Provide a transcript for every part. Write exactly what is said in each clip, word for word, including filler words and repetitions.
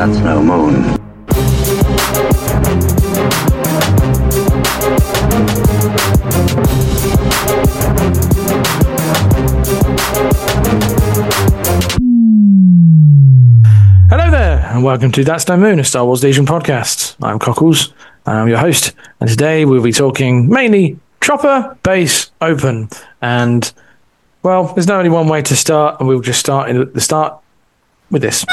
That's no moon. Hello there, and welcome to That's No Moon, a Star Wars Legion podcast. I'm Cockles, and I'm your host, and today we'll be talking mainly Chopper Base Open. And, well, there's no only one way to start, and we'll just start at the start with this.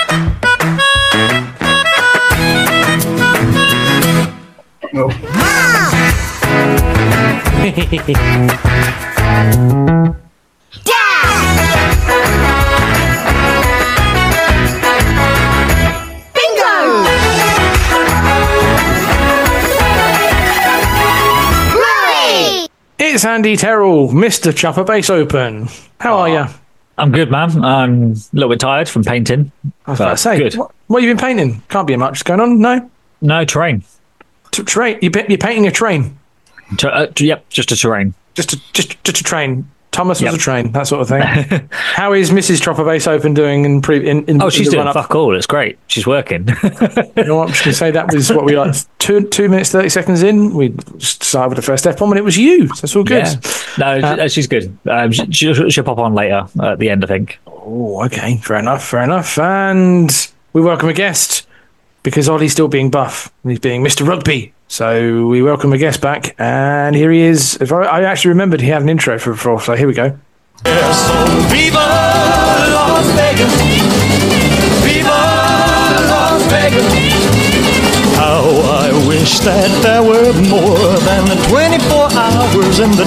Oh. It's Andy Terrell, Mister Chopper Base Open. How are you? I'm good, man. I'm a little bit tired from painting. I was about to say, good. What, what have you been painting? Can't be much going on, no? No, terrain. T- train? You, you're painting a train? Ter- uh, yep, just a terrain. Just a, just, just a train. Thomas Yep. was a train, that sort of thing. How is Missus Chopper Base Open doing in pre? In, in, Oh, she's in the doing run-up? fuck all. It's great. She's working. You know what? I'm just going to say that was what we like. Two two minutes thirty seconds in, we just started with the first F bomb, and it was you. So it's all good. Yeah. No, Uh, she's good. Um, she, she'll, she'll pop on later at the end, I think. Oh, okay, fair enough, fair enough. And we welcome a guest because Ollie's still being buff. He's being Mister Rugby. So we welcome a guest back, and here he is. If I, I actually remembered he had an intro for before, so here we go. Yes, so Viva Las Vegas, Viva Las Vegas. How I wish that there were more than the twenty-four hours in the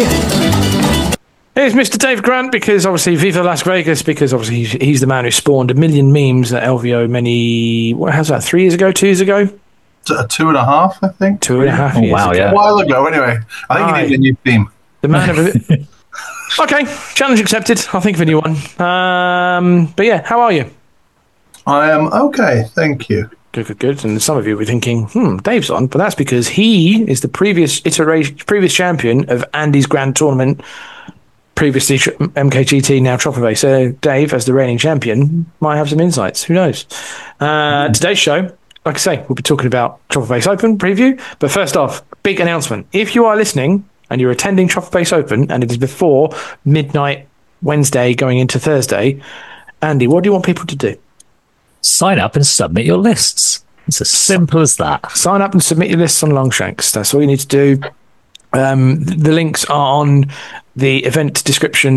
day. Here's Mister Dave Grant, because obviously Viva Las Vegas, because obviously he's, he's the man who spawned a million memes at L V O many, what, how's that, three years ago, two years ago? T- two and a half, I think. Two and a half Oh, years wow, ago. yeah. A while ago, anyway. I think Aye. he needed a new theme. The man of it. Okay, challenge accepted. I'll think of a new one. Um, but yeah, how are you? I am okay, thank you. Good, good, good. And some of you will be thinking, hmm, Dave's on, but that's because he is the previous iteration, previous champion of Andy's Grand Tournament, previously tr- M K G T, now Chopper Base. So Dave, as the reigning champion, might have some insights. Who knows? Uh, Today's show, like I say, we'll be talking about Chopper Base Open preview. But first off, big announcement. If you are listening and you're attending Chopper Base Open, and it is before midnight Wednesday going into Thursday, Andy, what do you want people to do? Sign up and submit your lists. It's as simple as that. Sign up and submit your lists on Longshanks. That's all you need to do. Um, the links are on the event description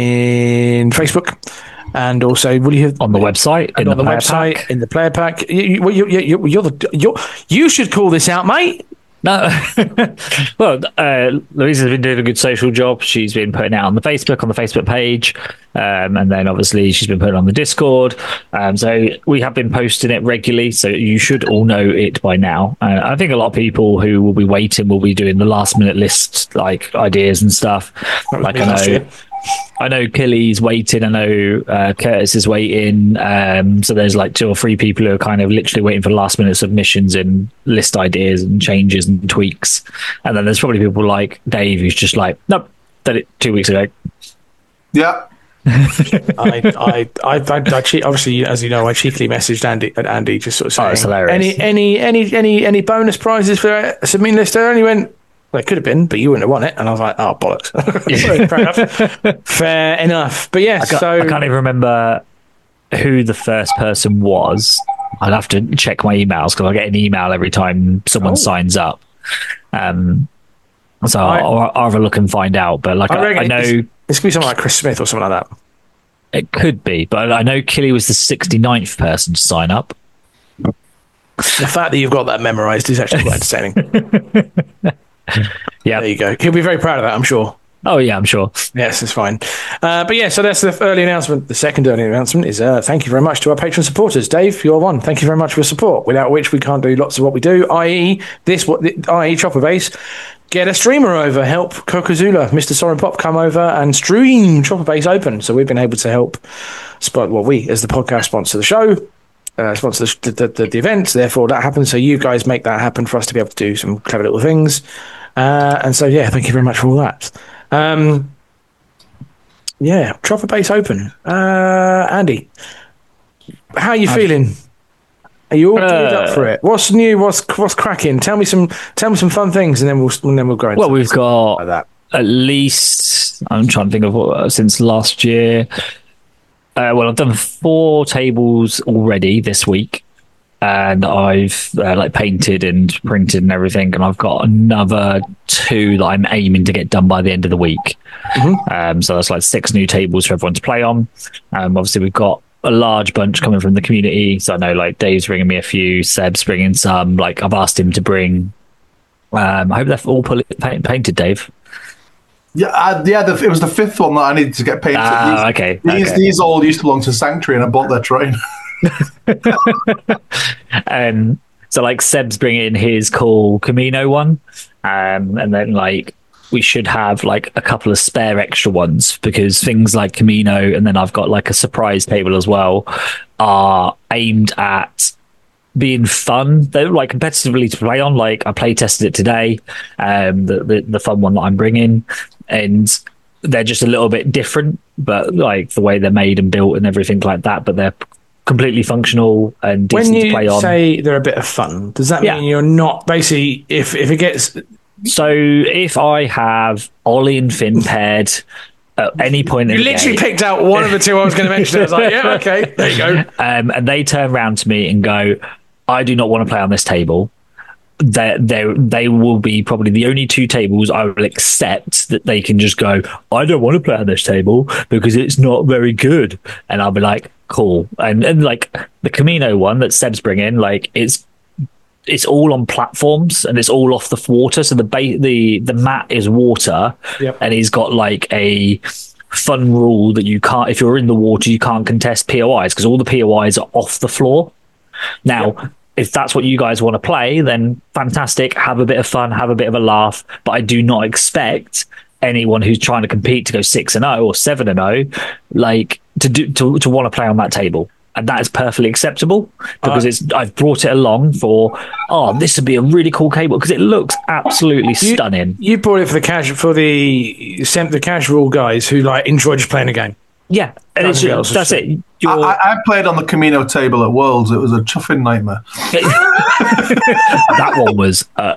in Facebook, and also will you have On the website, and in on the, the player website pack. in the player pack. You, you, you, you, you're the you're, you should call this out, mate. No, well, uh, Louisa's been doing a good social job. She's been putting it out on the Facebook, on the Facebook page, um, and then obviously she's been putting it on the Discord. Um, so we have been posting it regularly, so you should all know it by now. Uh, I think a lot of people who will be waiting will be doing the last minute list, like ideas and stuff. Like me I last know. year. I know Killy's waiting. I know uh, Curtis is waiting. Um, so there's like two or three people who are kind of literally waiting for last minute submissions and list ideas and changes and tweaks. And then there's probably people like Dave who's just like, nope, did it two weeks ago. Yeah. I, I, I, I, I cheat, obviously, as you know, I cheekily messaged Andy, at Andy, just sort of saying, Oh, it's hilarious. any, any, any, any, any bonus prizes for a submitting list? And he went, well, it could have been, but you wouldn't have won it. And I was like, oh, bollocks. So, fair enough. Fair enough. But yes, I can't, so I can't even remember who the first person was. I'd have to check my emails because I get an email every time someone Oh. signs up. Um, so I- I'll, I'll have a look and find out. But like I I, reckon I know. it's, it's going to be someone like Chris Smith or something like that. It could be, but I know Killy was the sixty-ninth person to sign up. The fact that you've got that memorized is actually quite entertaining. Yeah. There you go. He'll be very proud of that, I'm sure. Oh, yeah, I'm sure. Yes, it's fine. Uh, but yeah, so that's the early announcement. The second early announcement is uh, thank you very much to our patron supporters. Dave, you're one. Thank you very much for your support, without which we can't do lots of what we do, that is this, what, that is Chopper Base. Get a streamer over, help Kokazula, Mister Soren Pop come over and stream Chopper Base Open. So we've been able to help, spot, well, we, as the podcast, sponsor the show, uh, sponsor the, the, the, the events. Therefore, that happens. So you guys make that happen for us to be able to do some clever little things. Uh, and so, yeah, thank you very much for all that. Um, yeah, Chopper Base Open. Uh, Andy, how are you Um, feeling? Are you all geared Uh, up for it? What's new? What's what's cracking? Tell me some tell me some fun things, and then we'll and then we'll go into Well, we've got like that. at least, I'm trying to think of what, since last year. Uh, well, I've done four tables already this week, and I've uh, like painted and printed and everything, and I've got another two that I'm aiming to get done by the end of the week. Mm-hmm. Um, so that's like six new tables for everyone to play on. Um, obviously, we've got a large bunch coming from the community. So I know like Dave's bringing me a few, Seb's bringing some. Like I've asked him to bring. Um, I hope they're all pul- paint- painted, Dave. Yeah, uh, yeah. The, it was the fifth one that I needed to get painted. Ah, these, okay, These okay. these all used to belong to Sanctuary, and I bought their train. um, so like Seb's bringing his cool Camino one, um, and then like we should have like a couple of spare extra ones because things like Camino, and then I've got like a surprise table as well, are aimed at being fun. They're like competitively to play on. Like I play tested it today, um, the, the the fun one that I'm bringing, and they're just a little bit different, but like the way they're made and built and everything like that. But they're completely functional and decent When to play you on. say they're a bit of fun, does that Yeah. mean you're not basically if if it gets So if I have Ollie and Finn paired at any point in you the literally game, picked out one of the two I was going to mention. I was like, yeah, okay, there you go. um, and they turn around to me and go, I do not want to play on this table. They they they will be probably the only two tables I will accept that they can just go, I don't want to play on this table because it's not very good. And I'll be like, cool. And and like the Camino one that Seb's bringing, like it's it's all on platforms and it's all off the water. So the ba- the the mat is water, Yep. and he's got like a fun rule that you can't, if you're in the water, you can't contest P O Is because all the P O Is are off the floor. Now, if that's what you guys want to play, then fantastic. Have a bit of fun, have a bit of a laugh. But I do not expect anyone who's trying to compete to go six and zero or seven and zero, like to do to to want to play on that table. And that is perfectly acceptable because Uh, it's I've brought it along for oh this would be a really cool cable because it looks absolutely You- stunning. You bought it for the cash for the sent the casual guys who like enjoy just playing a game. Yeah, and it's, Nothing else is that's true. it. I, You're, I, I played on the Camino table at Worlds. It was a chuffing nightmare. that one was uh,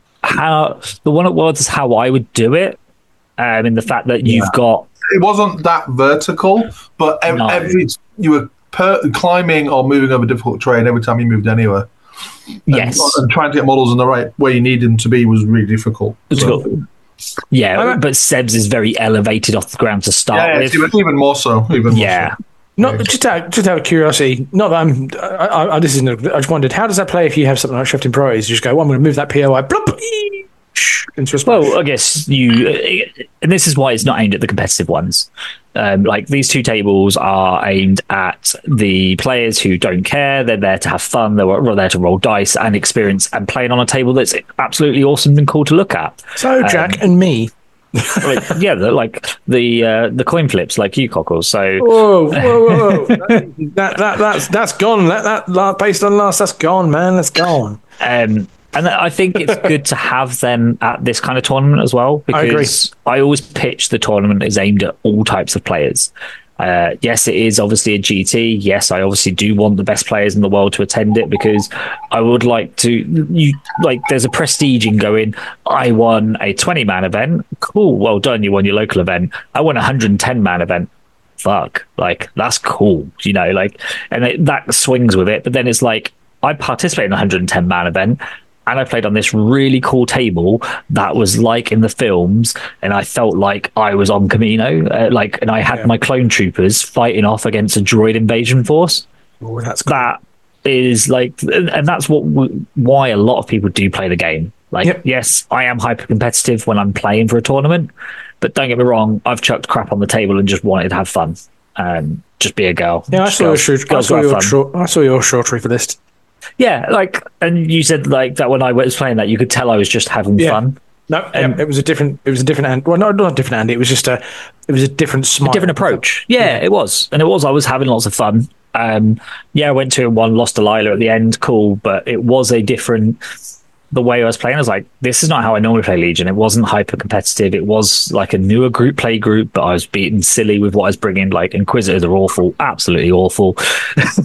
how the one at Worlds is how I would do it. Um, in the fact that you've got It wasn't that vertical, but ev- No. every you were per- climbing or moving over difficult terrain every time you moved anywhere. yes, And, and trying to get models in the right where you need them to be was really difficult. It's So- got- yeah, I'm- but Seb's is very elevated off the ground to start yeah, yeah, with. it's even, even more so. Even more Yeah, so. Not just out, just out of curiosity. Not that I'm. I, I, I- this isn't. I just wondered how does that play if you have something like Shifting Priorities? You just go, well, I'm going to move that P O I. Blop, into a splash. well, I guess you, and this is why it's not aimed at the competitive ones. Um, like these two tables are aimed at the players who don't care. They're there to have fun. They're there to roll dice and experience and playing on a table that's absolutely awesome and cool to look at. So Jack um, and me. Like, yeah, the, like the uh, the coin flips, like you cockles. So Whoa, whoa, whoa! that that that's that's gone. That that la- based on last, that's gone, man. That's gone. Um, and I think it's good to have them at this kind of tournament as well I agree. because I, always pitch the tournament as aimed at all types of players. Uh, yes, it is obviously a G T. Yes, I obviously do want the best players in the world to attend it because I would like to. You like, there's a prestige in going. I won a twenty man event. Cool, well done. You won your local event. I won a one hundred ten man event. Fuck, like that's cool, you know. Like, and it, that swings with it. But then it's like I participated in a one hundred ten man event. And I played on this really cool table that was like in the films, and I felt like I was on Camino, uh, like, and I had Yeah. my clone troopers fighting off against a droid invasion force. Oh, that's cool. That is like, and that's what why a lot of people do play the game. Like, Yep. yes, I am hyper competitive when I'm playing for a tournament, but don't get me wrong, I've chucked crap on the table and just wanted to have fun and just be a girl. Yeah, I Just saw your girls- short. I girls saw got your fun. short. I saw your short tree for list. Yeah, like, and you said like that when I was playing that, you could tell I was just having Yeah. fun. No, Um, yeah, it was a different. It was a different. And well, no, not a different Andy. It was just a. It was a different smile. Different approach. Yeah, it was, and it was. I was having lots of fun. Um, yeah, I went two and one, lost Delilah at the end. Cool, but it was a different. The way I was playing, I was like, this is not how I normally play Legion. It wasn't hyper competitive. It was like a newer group play group, but I was beaten silly with what I was bringing. Like Inquisitors are awful, absolutely awful.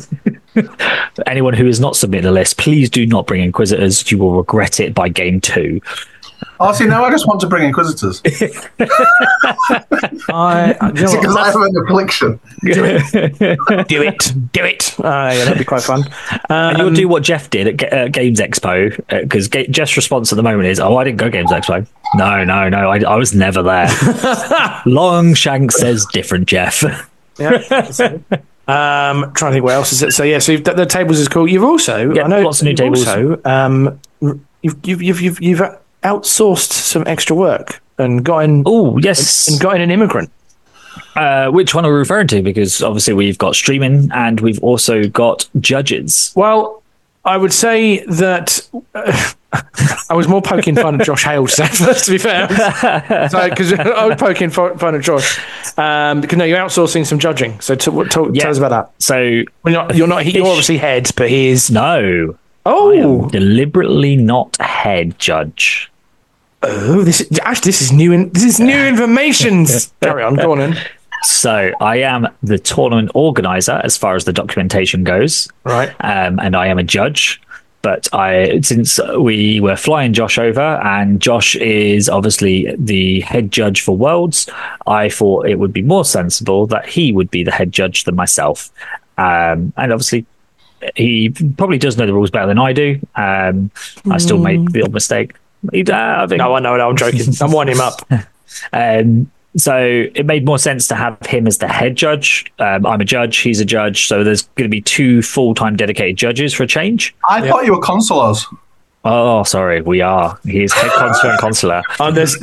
Anyone who has not submitted a list, please do not bring Inquisitors. You will regret it by game two. Oh, see, now I just want to bring Inquisitors. I, I, you know Because what? I have an affliction. do it, do it, do it. Uh, yeah, that'd be quite fun. And you'll Um, do what Jeff did at Ga- uh, Games Expo, because Ga- Jeff's response at the moment is, "Oh, I didn't go Games Expo. No, no, no, I, I was never there." Longshank says different, Jeff. Yeah. Um, trying to think what else is it. So yeah, so you've, the, the tables is cool. You've also, Yeah, I know, lots of new you've tables. Also, um, you've you've you've you've, you've outsourced some extra work and gotten Oh, yes. and gotten an immigrant. Uh, which one are we referring to? Because obviously we've got streaming and we've also got judges. Well, I would say that uh, I was more poking fun at Josh Hale today, first, to be fair. So, because I was poking fun fun at Josh. Um, because no, you're outsourcing some judging. So, t- what- talk, Yeah. tell us about that. So, Well, you're not, you're not. You're obviously head, but he is. no. Oh, I am deliberately not head judge. oh, this is actually this is new. In, this is new information. Carry on, go on in. So I am the tournament organizer as far as the documentation goes. Right. Um, and I am a judge. But I, since we were flying Josh over, and Josh is obviously the head judge for Worlds, I thought it would be more sensible that he would be the head judge than myself. Um, and obviously, he probably does know the rules better than I do. Um, I still make the odd mistake. He, uh, I think, No, I know. No, I'm joking. I'm winding him up. um, so it made more sense to have him as the head judge. Um, I'm a judge, he's a judge, so there's going to be two full-time dedicated judges for a change. I thought you were consulars. Oh, sorry, we are. He's head consular and consular. Uh, there's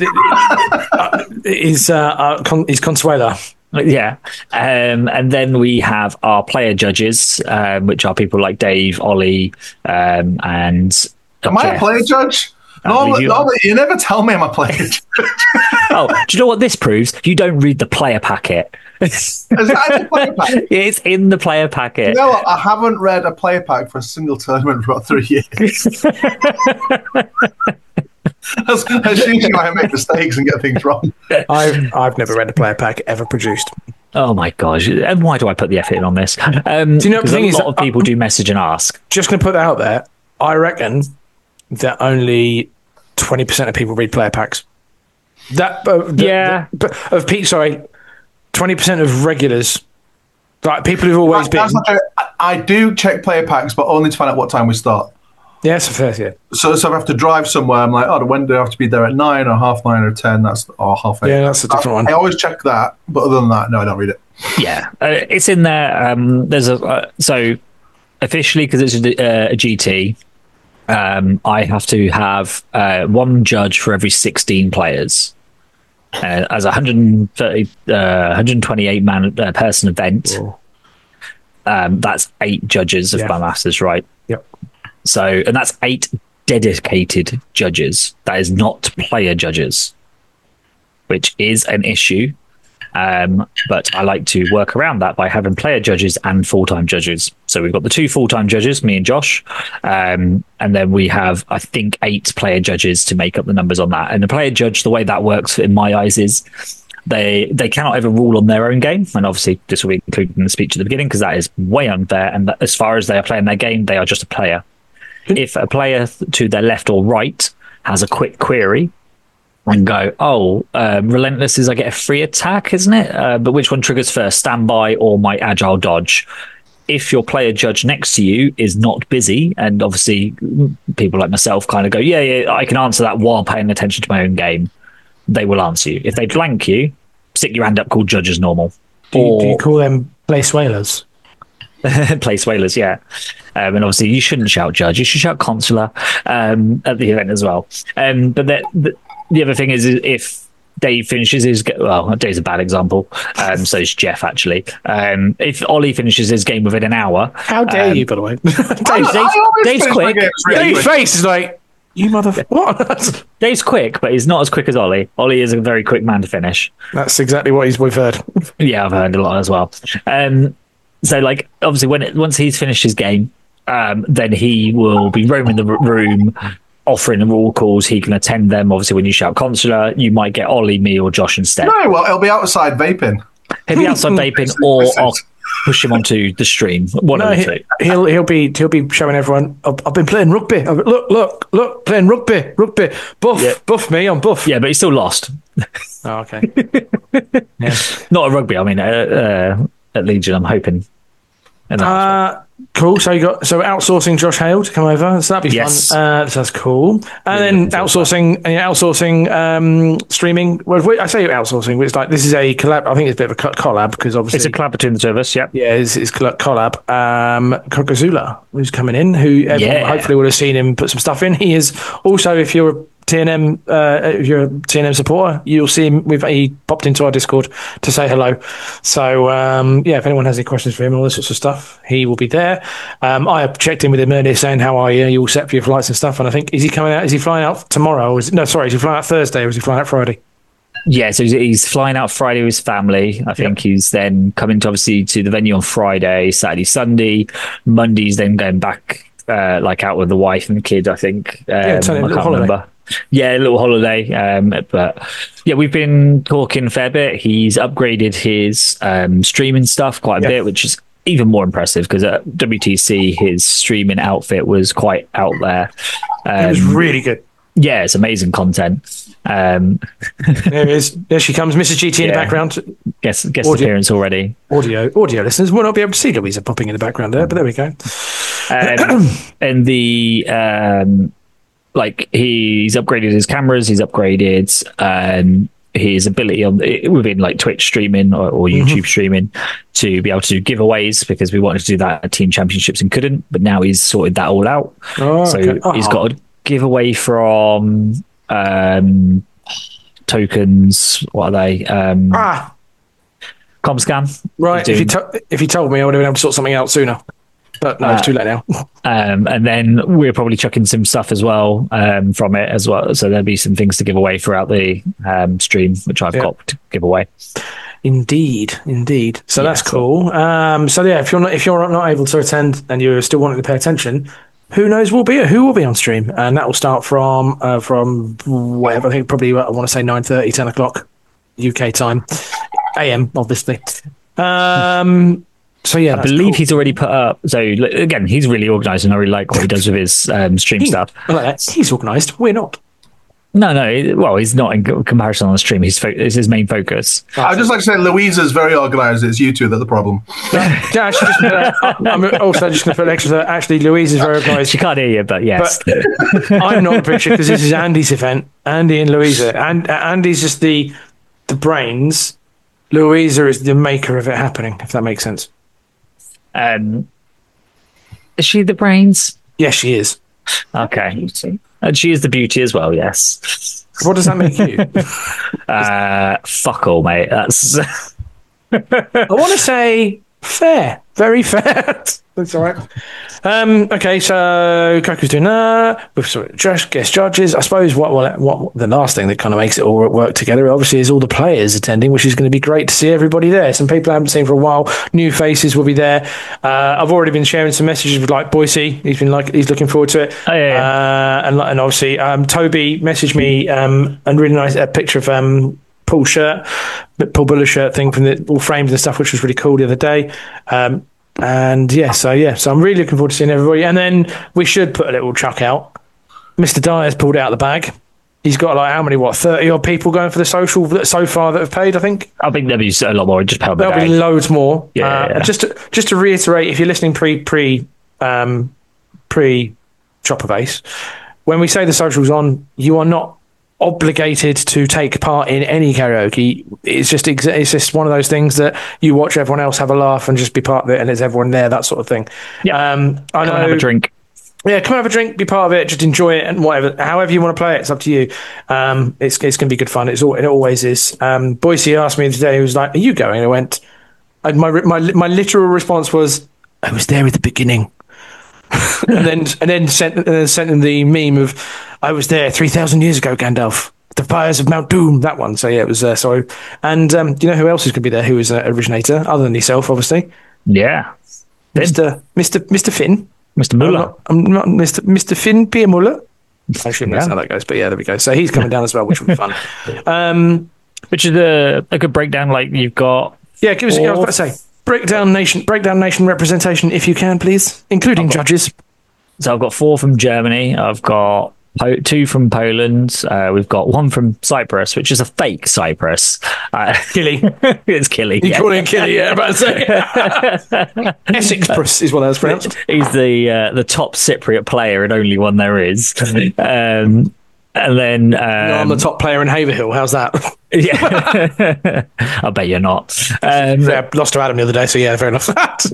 uh, is uh, uh, con- is Consuela. Yeah. Um, and then we have our player judges, um, which are people like Dave, Ollie, um, and Am I a Jeff. player judge? I No, believe you no, are. you never tell me I'm a player judge. Oh, do you know what this proves? You don't read the player packet. Is that in the player pack? It's in the player packet. You know what? I haven't read a player pack for a single tournament for about three years. That's, that's usually why I make mistakes and get things wrong. I've I've never read a player pack ever produced. Oh my gosh! And why do I put the effort in on this? Um, Do you know, the 'cause thing a is, lot of people do message and ask. Just going to put that out there. I reckon that only twenty percent of people read player packs. That uh, the- Yeah. the- of Pete. Sorry, twenty percent of regulars, like people who've always That- been. that's not true. I, I do check player packs, but only to find out what time we start. Yeah, it's a fair. Yeah, So, so if I have to drive somewhere, I'm like, oh, when do I have to be there at nine or half nine or ten? That's or half eight. yeah, that's a different one. I always check that, but other than that, no, I don't read it. Yeah, uh, it's in there. Um, there's a uh, so officially because it's a, uh, a G T. Um, I have to have uh, one judge for every sixteen players. Uh, as a one hundred thirty, uh, one hundred twenty-eight man uh, person event, Oh. um, that's eight judges if Yeah. my maths is right. Yep. So, and that's eight dedicated judges. That is not player judges, which is an issue. Um, but I like to work around that by having player judges and full-time judges. So we've got the two full-time judges, me and Josh, um, and then we have, I think, eight player judges to make up the numbers on that. And the player judge, the way that works in my eyes is they they cannot ever rule on their own game. And obviously this will be included in the speech at the beginning because that is way unfair. And that, as far as they are playing their game, they are just a player. If a player to their left or right has a quick query and go, oh, um, Relentless is I get a free attack, isn't it? Uh, but which one triggers first, standby or my agile dodge? If your player judge next to you is not busy, and obviously people like myself kind of go, yeah, yeah, I can answer that while paying attention to my own game, they will answer you. If they blank you, stick your hand up, call judge as normal. Do you, Or do you call them place whalers? place whalers, yeah. Um, and obviously you shouldn't shout judge, you should shout consular um, at the event as well. Um, but the, the, the other thing is if Dave finishes his ga- well, Dave's a bad example, um, so is Jeff actually. Um, if Ollie finishes his game within an hour, How dare um, you, by the way? I- Dave, I always Dave's finish my quick. games really Dave's quick. face is like, you mother. What? Dave's quick, but he's not as quick as Ollie. Ollie is a very quick man to finish. That's exactly what he's we've heard. Yeah, I've heard a lot as well. Um, so, like, obviously, when it, once he's finished his game, um, then he will be roaming the r- room, offering the rule calls. He can attend them. Obviously, when you shout consular, you might get Ollie, me, or Josh instead. No, well, it'll be outside vaping. He'll be outside vaping, or I'll, push him onto the stream. One No, of the he, two. he'll he'll be he'll be showing everyone. I've, I've been playing rugby. I've, look, look, look, playing rugby, rugby. Buff, Yeah. buff me. I'm buff. Yeah, but he still lost. Oh, okay. yeah. Not at rugby. I mean, uh, uh, at Legion, I'm hoping. And that's Uh, cool. So you got so outsourcing Josh Hale to come over. So that'd be Yes. fun. Uh, so that's cool. And Really then looking forward to outsourcing, and yeah, outsourcing um, streaming. Well, wait, I say outsourcing, but it's like this is a collab. I think it's a bit of a co- collab because obviously it's a collab between the two of us. Yeah. yeah, it's, it's coll- collab. Um, Kokazula, who's coming in, who everyone Yeah. hopefully would have seen him put some stuff in. He is also, if you're a T N M, uh, if you're a T N M supporter, you'll see him. We've he popped into our Discord to say hello. So um, yeah, if anyone has any questions for him and all this sorts of stuff, he will be there. Um, I have checked in with him earlier, saying how are you? You all set for your flights and stuff? And I think is he coming out? Is he flying out tomorrow? Or is, no, sorry, is he flying out Thursday or is he flying out Friday? Yeah, so he's, he's flying out Friday with his family. I think he's then coming to obviously to the venue on Friday, Saturday, Sunday. Monday's then going back uh, like out with the wife and the kid. I think. Um, Yeah, it's only a I little can't holiday. remember. Yeah, a little holiday. Um, but yeah, we've been talking a fair bit. He's upgraded his um, streaming stuff quite a Yeah. bit, which is even more impressive because at W T C his streaming outfit was quite out there. Um, It was really good. yeah, it's amazing content. Um, There it is. There she comes, Missus G T in the Yeah. background. guest guest Audio. appearance already. Audio, audio listeners will not be able to see Louisa popping in the background there, but there we go. Um, and the um, like he's upgraded his cameras, he's upgraded um, his ability on within like Twitch streaming or, or YouTube streaming to be able to do giveaways because we wanted to do that at Team Championships and couldn't, but now he's sorted that all out. Oh, So okay. he's Oh. got a giveaway from um, tokens. What are they? Um, Ah, Comscan. right. He's If you doing- to- if you told me, I would have been able to sort something out sooner. But no, it's Uh, too late now. Um, and then we're probably chucking some stuff as well um, from it as well. So there'll be some things to give away throughout the um, stream, which I've Yeah. got to give away. Indeed, indeed. So Yeah, that's so- cool. Um, so yeah, if you're not if you're not able to attend and you're still wanting to pay attention, who knows? Will be who will be on stream, and that will start from uh, from whatever. I think probably I want to say nine thirty, ten o'clock U K time, A M obviously. Um, so yeah, I that's believe cool. he's already put up. So l- again, he's really organised, and I really like what he does with his um, stream stuff. I like that. He's organised. We're not. No, no, it- well, he's not in co- comparison on the stream. He's fo- it's his main focus. I'd just like to say Louisa's very organised. It's you two that are the problem. Yeah, actually, just, uh, I'm also just going to put an extra. that Actually, Louise is very organised. She can't hear you, but yes. But I'm not the picture because this is Andy's event. Andy and Louisa. And uh, Andy's just the the brains. Louisa is the maker of it happening. If that makes sense. um, is she the brains? Yes, she is. Okay. And she is the beauty as well, yes. What does that make you? Uh, fuck all, mate. That's I want to say fair, very fair. That's all right. Um, okay, so Koku's doing that. We've sort of just guest judges. I suppose what, what what the last thing that kind of makes it all work together, obviously, is all the players attending, which is going to be great to see everybody there. Some people I haven't seen for a while. New faces will be there. Uh, I've already been sharing some messages with like Boise. He's been like he's looking forward to it. Oh, yeah, yeah. Uh, and and obviously um, Toby messaged me um, a really nice a picture of um, Paul's shirt, Paul Buller's shirt thing from the all framed and stuff, which was really cool the other day. Um, and yeah, so yeah, so I'm really looking forward to seeing everybody. And then we should put a little chuck out. Mister Dyer's pulled it out of the bag. He's got like how many, what, thirty odd people going for the social that so far that have paid, I think. I think there'll be a lot more. Just pay There'll be loads more. Yeah, Uh, yeah, yeah. Just to, just to reiterate, if you're listening pre pre um, pre Chopper Base, when we say the social's on, you are not obligated to take part in any karaoke. It's just ex- it's just one of those things that you watch everyone else have a laugh and just be part of it, and there's everyone there, that sort of thing. Yeah. Um, I Come know. and have a drink. Yeah, come have a drink, be part of it, just enjoy it, and whatever, however you want to play it, it's up to you. Um, it's it's going to be good fun. It's all, it always is. Um, Boise asked me today, he was like, "Are you going?" And I went, and my my my literal response was, "I was there at the beginning," and then and then sent and then sent him the meme of, "I was there three thousand years ago, Gandalf." The fires of Mount Doom, that one. So yeah, it was uh, so. And um, do you know who else is going to be there? Who is an originator other than yourself, obviously? Yeah. Mister Mister Mister Finn. Mister I'm Muller. not, I'm not Mister Mister Finn Pierre Muller. Actually, that's Yeah. how that goes. But yeah, there we go. So he's coming down as well, which will be fun. Um, Which is a, a good breakdown. Like you've got yeah, give us. I was about to say breakdown nation, breakdown nation representation, if you can, please, including got- judges. So I've got four from Germany. I've got po- two from Poland. Uh, we've got one from Cyprus, which is a fake Cyprus. Uh, Killy. it's Killy. You yeah. call him Killy, yeah, about to say. Essex Prus is what I was pronounced. He's the uh, the top Cypriot player and only one there is. Um, and then um, No, I'm the top player in Haverhill. How's that? yeah, I bet you're not. Um, Yeah, lost to Adam the other day, so yeah, fair enough.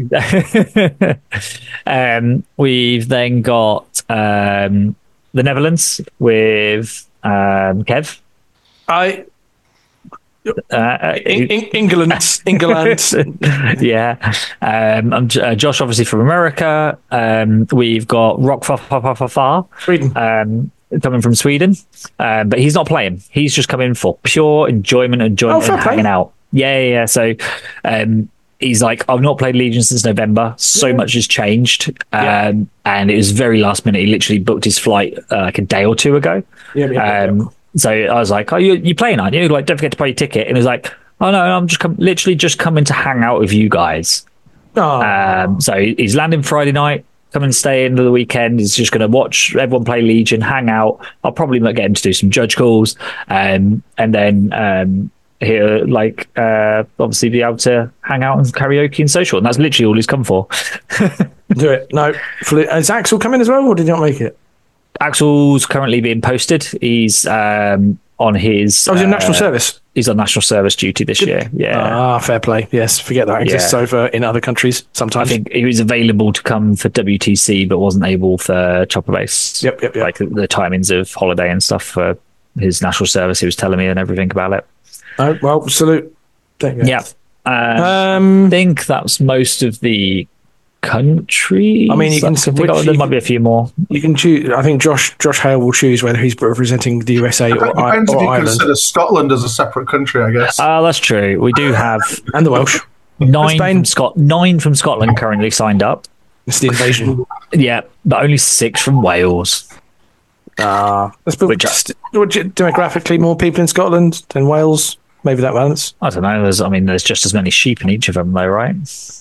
um, we've then got um, the Netherlands with um, Kev. I Uh, In, in, England, England. yeah. Um, I'm J- uh, Josh, obviously from America. Um, we've got Rock Fa Fa Fa Fa Fa, Sweden. um, coming from Sweden, um, but he's not playing. He's just coming for pure enjoyment, enjoyment, Oh, fair and play. hanging out. Yeah, yeah. yeah. So um, he's like, I've not played Legion since November. So much has changed, um, Yeah. and it was very last minute. He literally booked his flight uh, like a day or two ago. Yeah, yeah, um, yeah. So I was like, "Oh, you you playing, aren't you? Like, don't forget to buy your ticket." And he was like, "Oh no, I'm just com- literally just coming to hang out with you guys." Oh, Um, so he's landing Friday night, come and stay into the weekend. He's just going to watch everyone play Legion, hang out. I'll probably get him to do some judge calls, um, and then um, he'll like uh, obviously be able to hang out and karaoke and social. And that's literally all he's come for. do it. No. Is Axel coming as well, or did he not make it? Axel's currently being posted. He's um, on his. Oh, he's in uh, national service. He's on national service duty this year. Yeah. Ah, fair play. Yes, forget that exists Yeah. over in other countries I sometimes. think he was available to come for W T C, but wasn't able for Chopper Base. Yep, yep, yep. Like the, the timings of holiday and stuff for his national service. He was telling me and everything about it. Oh, well, salute. There you go. Yeah. Uh, Um, I think that's most of the country. I mean, you can- think which there you might be a few more. you can choose. I think Josh Josh Hale will choose whether he's representing the U S A It or, I- depends if or you Ireland consider Scotland as a separate country, I guess. Oh, that's true. We do have and the Welsh. nine Spain. from Scot- nine from Scotland currently signed up. It's the invasion. Yeah, but only six from Wales. Ah, let's put Which- just- demographically more people in Scotland than Wales. Maybe that balance. I don't know. There's, I mean, there's just as many sheep in each of them, though, right?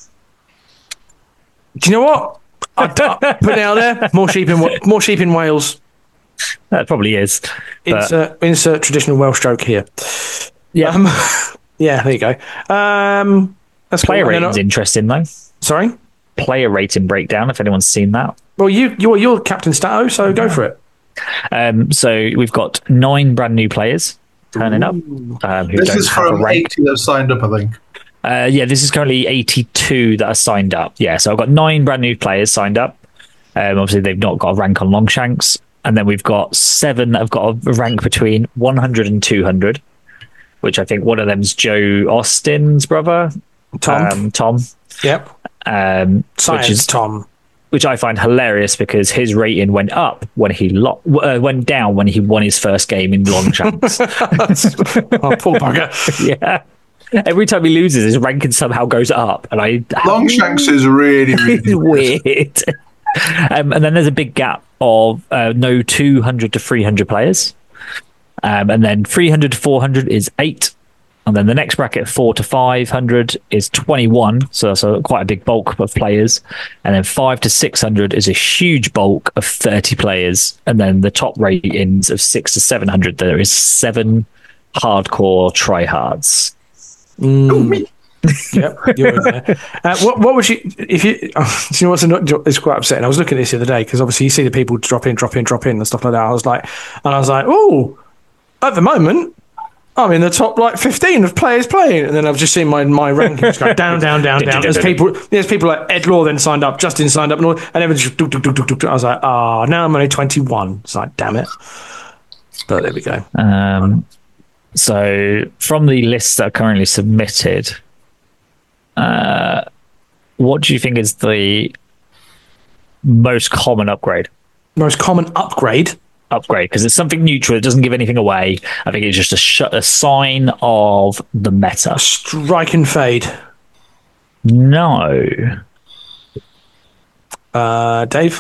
Do you know what? I'd, I'd put it out there. More sheep in Wa- more sheep in Wales. That probably is. But, Insert, insert traditional Welsh joke here. yeah, Um, yeah, there you go. Um, that's player cool. And then rating's I- interesting, though. Sorry. Player rating breakdown, if anyone's seen that. Well, you you're you're Captain Stato, so go for it. Um, so we've got nine brand new players turning up um, who This don't is have a from rank. eighty that have signed up, I think. Uh, yeah, this is currently eighty-two that are signed up. Yeah, so I've got nine brand new players signed up. Um, obviously, they've not got a rank on Longshanks. And then we've got seven that have got a rank between one hundred and two hundred, which I think one of them's Joe Austin's brother, Tom. um, Tom, Yep. um, Science which is Tom. which I find hilarious because his rating went up when he lo- uh, went down when he won his first game in Longshanks. Oh, poor bugger. yeah. Every time he loses, his ranking somehow goes up, and I Longshanks is really, really it's weird. um, and then there's a big gap of uh, no two hundred to three hundred players, um, and then three hundred to four hundred is eight, and then the next bracket four to five hundred is twenty-one. So that's a, quite a big bulk of players, and then five to six hundred is a huge bulk of thirty players, and then the top ratings of six to seven hundred there is seven hardcore tryhards. Yep, you're in there. Uh, what, what would you, if you, oh, do you know what's anno- it's quite upsetting? I was looking at this the other day because obviously you see the people drop in, drop in, drop in and stuff like that. I was like, and I was like, oh, at the moment, I'm in the top like fifteen of players playing. And then I've just seen my, my rankings go down, down, down, down. There's people, there's people like Ed Law then signed up, Justin signed up, and, all, and everyone just, duk, duk, duk, duk, duk, duk. I was like, ah, oh, now I'm only twenty-one. It's like, damn it. But there we go. Um, so from the lists that are currently submitted, uh, what do you think is the most common upgrade? Most common upgrade. Upgrade, because it's something neutral. It doesn't give anything away. I think it's just a, sh- a sign of the meta. Strike and fade. No. Uh, Dave?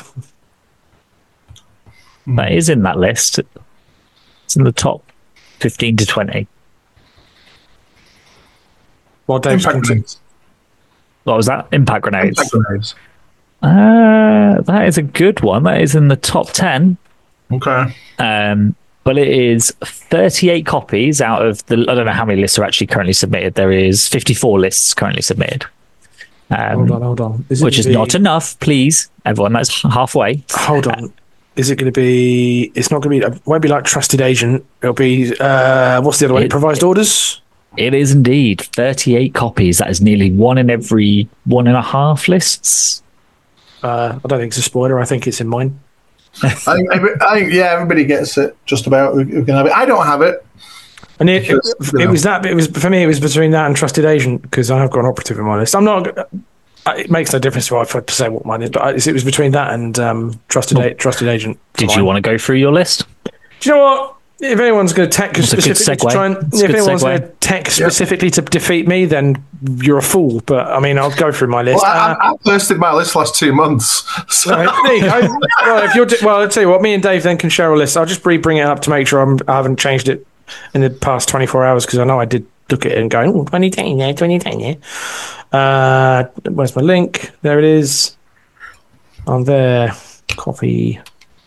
That is in that list. It's in the top fifteen to twenty. Well, Dave's Impact conti- Mints. What was that? Impact grenades. Impact grenades. Uh, that is a good one. That is in the top ten. Okay. Um, but it is thirty-eight copies out of the. I don't know how many lists are actually currently submitted. There is fifty-four lists currently submitted. Um, hold on, hold on. Is it which is be... not enough, please, everyone. That's halfway. Hold on. Is it going to be? It's not going to be. It won't be like Trusted Agent. It'll be. Uh, what's the other one? It- Improvised Orders. It is indeed thirty-eight copies. That is nearly one in every one and a half lists. Uh, I don't think it's a spoiler. I think it's in mine. I think, I think, yeah, everybody gets it. Just about who who can have it. I don't have it. And it, it, Because, you it know. was that. It was for me. It was between that and Trusted Agent because I have got an operative in my list. I'm not. It makes no difference to if I say what mine is, but I, it was between that and um, Trusted A, Trusted Agent. Did Fine. you want to go through your list? Do you know what? If anyone's going to tech That's a good specifically to segue. try and It's a if good anyone's segue. going to tech specifically to defeat me, then you're a fool. But I mean, I'll go through my list. Well, I, Uh, I, I posted my list last two months. So. Right, there you go. Well, if you're, well, I'll tell you what. Me and Dave then can share a list. I'll just re-bring it up to make sure I'm, I haven't changed it in the past twenty-four hours because I know I did look at it and go, oh, twenty ten there, twenty ten there. Uh, where's my link? There it is. On there, copy,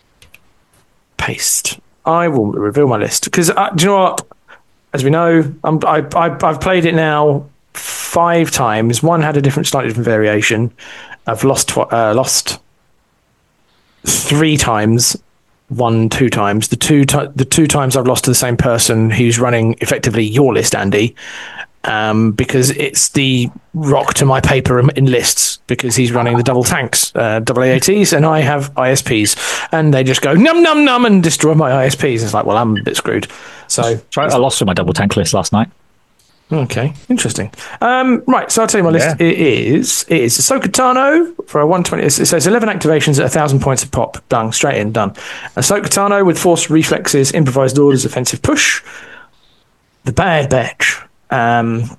paste. I will reveal my list because uh, do you know what? As we know, I'm, I, I, I've played it now five times. One had a different, slightly different variation. I've lost tw- uh, lost three times, won two times. The two ti- the two times I've lost to the same person who's running effectively your list, Andy, um, because it's the rock to my paper in lists because he's running the double tanks, uh, double A A Ts, and I have I S Ps, and they just go num num num and destroy my I S Ps. It's like, well, I'm a bit screwed. So I lost on my double tank list last night. okay, interesting. Um, right, so I'll tell you my list. Yeah. It is it is Ahsoka Tano for a one twenty. It says eleven activations at a thousand points a pop. Done, straight in, done. Ahsoka Tano with force reflexes, improvised orders, offensive push. The Bad Batch. Um,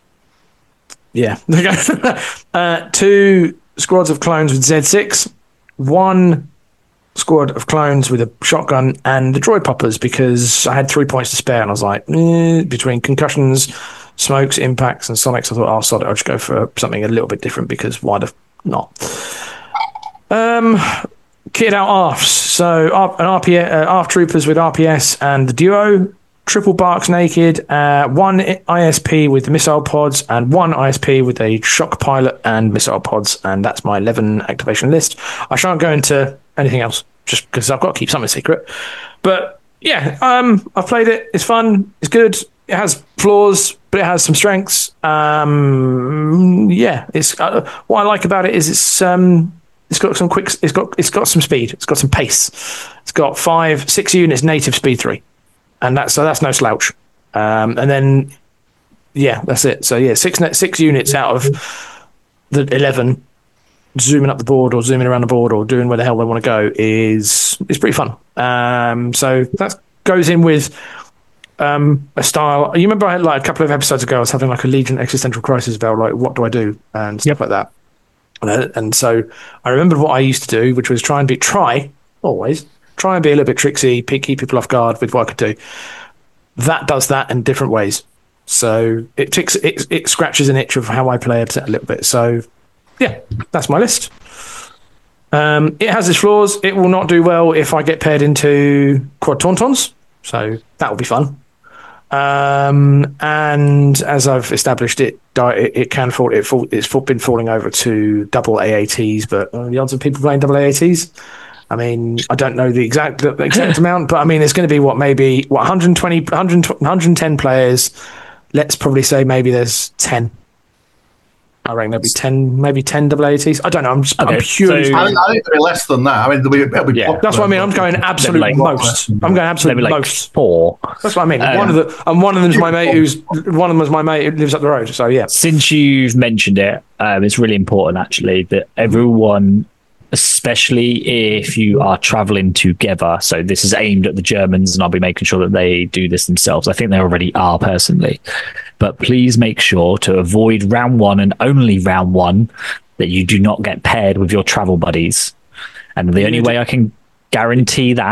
yeah, there you go. uh, two squads of clones with Z six. One squad of clones with a shotgun and the droid poppers because I had three points to spare and I was like, eh, between concussions, smokes, impacts, and sonics, I thought, oh, sod it, I'll just go for something a little bit different because why the f- not? Um, kitted out A R Fs. So uh, an R P, uh, A R F troopers with R P S and the duo, triple barks naked, uh, one I S P with the missile pods and one I S P with a shock pilot and missile pods. And that's my eleven activation list. I shan't go into anything else just because I've got to keep something secret. But yeah, um, I've played it. It's fun. It's good. It has flaws, but it has some strengths. Um, yeah, it's uh, what I like about it is it's um, it's got some quick. It's got it's got some speed. It's got some pace. It's got five, six units native speed three, and that's so that's no slouch. Um, and then yeah, that's it. So yeah, six six units out of the eleven. Zooming up the board or zooming around the board or doing where the hell they want to go is is pretty fun. Um, so that goes in with um, a style. You remember I had like a couple of episodes ago I was having like a Legion existential crisis about like what do I do and stuff like that. And, and so I remembered what I used to do, which was try and be try always try and be a little bit tricksy, keep people off guard with what I could do. That does that in different ways. So it ticks it, it scratches an itch of how I play it a little bit. So yeah, that's my list. Um, it has its flaws. It will not do well if I get paired into quad tauntauns, so that will be fun. Um, and as I've established, it it, it can fall. It fall, it's been falling over to double A A Ts, but uh, the odds of people playing double A A Ts. I mean, I don't know the exact the exact amount, but I mean, it's going to be what maybe what one hundred twenty, one hundred, one hundred ten players. Let's probably say maybe there's ten. I reckon there'll be ten, maybe ten double A Ts. I don't know. I'm just Okay, I'm purely. so- I think, I think there'll be less than that. I mean, there'll be, it'll be Yeah, popular, That's what I mean. I'm but- going absolute like- most. I'm going absolute Maybe like most. four. That's what I mean. Um, one of the and one of them's my mate. Who's one of them was my mate who lives up the road. So yeah. Since you've mentioned it, um, it's really important actually that everyone, especially if you are traveling together, so this is aimed at the Germans and I'll be making sure that they do this themselves. I think they already are personally, but please make sure to avoid round one and only round one that you do not get paired with your travel buddies. And the only way I can guarantee that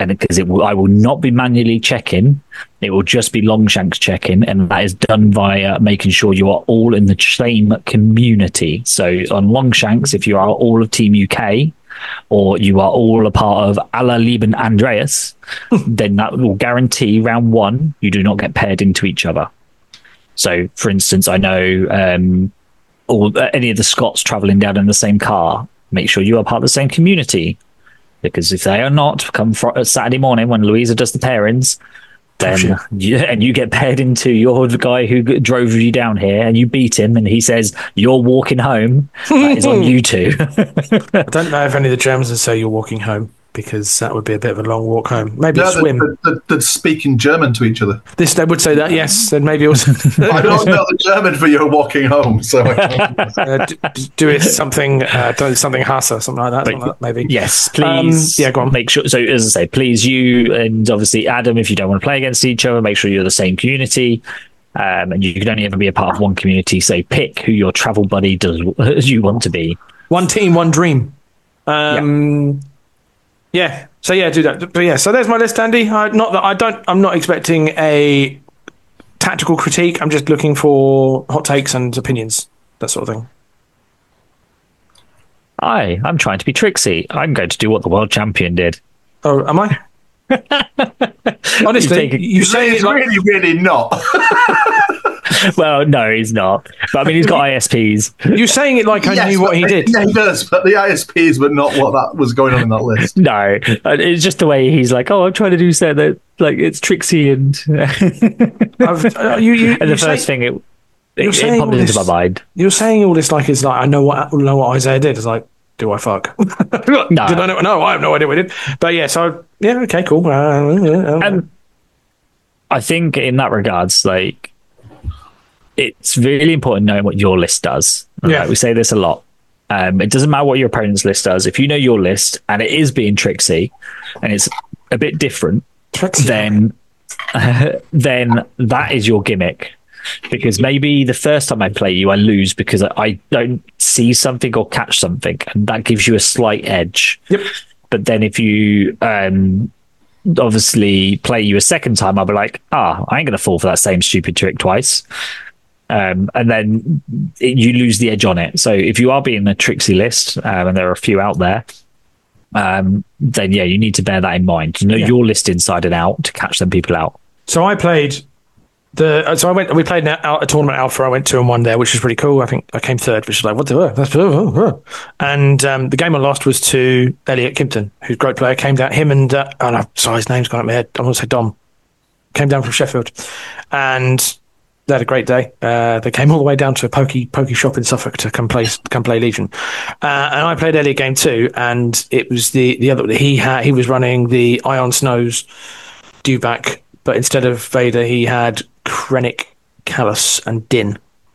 and because it will, I will not be manually checking. It will just be Longshanks checking, and that is done via making sure you are all in the same community. So on Longshanks, if you are all of Team U K, or you are all a part of Alla Lieben Andreas, then that will guarantee round one you do not get paired into each other. So, for instance, I know um, all any of the Scots travelling down in the same car, make sure you are part of the same community. Because if they are not, come fr- Saturday morning when Louisa does the pairings, then you, and you get paired into your the guy who g- drove you down here, and you beat him, and he says you're walking home. That is on you two. I don't know if any of the Germans would say you're walking home, because that would be a bit of a long walk home. Maybe No, swim. they're, they're, they're speaking German to each other. This they would say that, yes. Then maybe also I don't know the German for you're walking home, so I can't. uh, do, do it something, uh, do something Hassa, something like that. Something like that maybe. Yes, please. Um, yeah, go on. Make sure. So, as I say, please, you and obviously Adam, if you don't want to play against each other, make sure you're the same community. Um, and you can only ever be a part of one community. So, pick who your travel buddy does you want to be. One team, one dream. Um, yeah. yeah. So yeah, do that. But yeah, so there's my list, Andy. I, not that I don't. I'm not expecting a tactical critique. I'm just looking for hot takes and opinions, that sort of thing. Hi, I'm trying to be Trixie. I'm going to do what the world champion did. Oh, am I? Honestly, You take a- you saying it It's like really, really not. Well, no, he's not. But I mean, he's got I S Ps. you saying it like I Yes, knew what but- he did. Yeah, he does, but the I S Ps were not what that was going on in that list. No, uh, it's just the way he's like, oh, I'm trying to do so that like it's Trixie and I've, uh, you, you, and you the first say- thing it You're it, it saying popped all into my this- mind. You're saying all this like it's like I know what know what Isaiah did. It's like, do I fuck? No. Did I know? No, I have no idea what he did. But yeah, so yeah, okay, cool. Uh, yeah, uh, And I think in that regards, like it's really important knowing what your list does. Yeah. Like, we say this a lot. Um, it doesn't matter what your opponent's list does. If you know your list and it is being Trixie and it's a bit different, Trixie. then then that is your gimmick. Because maybe the first time I play you, I lose because I, I don't see something or catch something, and that gives you a slight edge. Yep. But then if you um, obviously play you a second time, I'll be like, ah, I ain't going to fall for that same stupid trick twice. Um, and then it, you lose the edge on it. So if you are being a Trixie list, um, and there are a few out there, um, then yeah, you need to bear that in mind. To know Yeah. your list inside and out to catch them people out. So I played the. uh, So I went. We played an, a tournament alpha. I went two and one there, which was pretty cool. I think I came third, which is like what the uh, that's. Uh, uh. And um, the game I lost was to Elliot Kimpton, who's a great player. Came down him and uh, oh no, sorry, his name's gone out of my head. I'm going to say Dom. Came down from Sheffield, and they had a great day. Uh, they came all the way down to a pokey pokey shop in Suffolk to come play come play Legion, uh, and I played Elliot game two, and it was the the other he had he was running the Ion Snows dewback, but instead of Vader he had Krennic, Callus, and Din.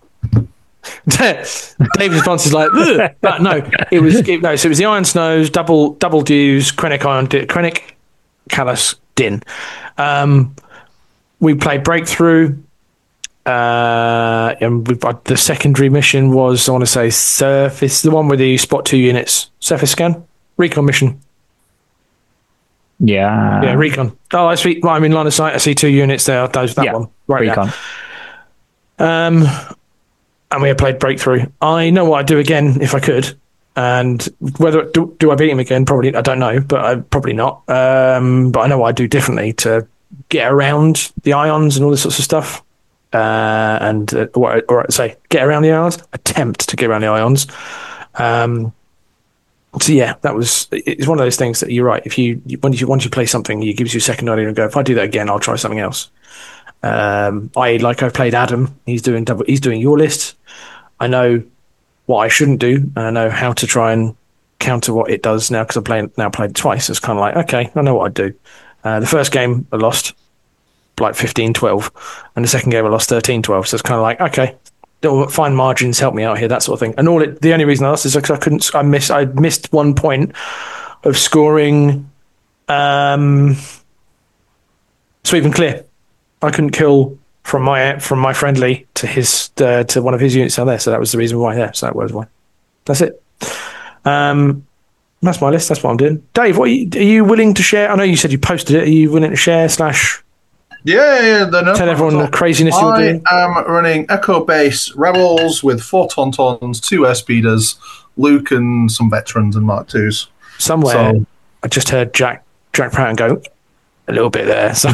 David's response is like, "Ugh." But no, it was it, no. So it was the Iron Snows, double double dews, Krennic, Iron, Di- Krennic, Callus, Din. Um, we played Breakthrough. Uh, and we've got the secondary mission was I want to say surface, the one where you spot two units, surface scan, recon mission. Yeah. Yeah, recon. Oh, I see. Well, I'm in line of sight. I see two units there. Those that Yeah, one. Right. there. Recon. Um, and we had played Breakthrough. I know what I'd do again if I could. And whether do, do I beat him again? Probably, I don't know, but I probably not. Um, but I know what I'd do differently to get around the ions and all this sorts of stuff. Uh, and uh, or, or say get around the ions. Attempt to get around the ions. Um, so yeah, that was. It's one of those things that you're right. If you once you once you play something, it gives you a second idea and go. If I do that again, I'll try something else. Um, I like I've played Adam. He's doing double. He's doing your list. I know what I shouldn't do, and I know how to try and counter what it does now because I've played now played it twice. It's kind of like okay, I know what I'd do. Uh, the first game I lost like fifteen twelve, and the second game I lost thirteen twelve. So it's kind of like okay, find margins, help me out here, that sort of thing. And all it, the only reason I lost is because I couldn't. I miss. I missed one point of scoring. Um, sweep and clear. I couldn't kill from my from my friendly to his uh, to one of his units out there, so that was the reason why. Yeah, so that was why. That's it. Um, That's my list. That's what I'm doing. Dave, what are you, are you willing to share? I know you said you posted it. Are you willing to share slash Yeah, yeah. The, no, tell everyone the craziness I you're doing? am running Echo Base Rebels with four Tauntauns, two Airspeeders, Luke, and some veterans and Mark twos. Somewhere, So- I just heard Jack Jack Pratt go a little bit there. So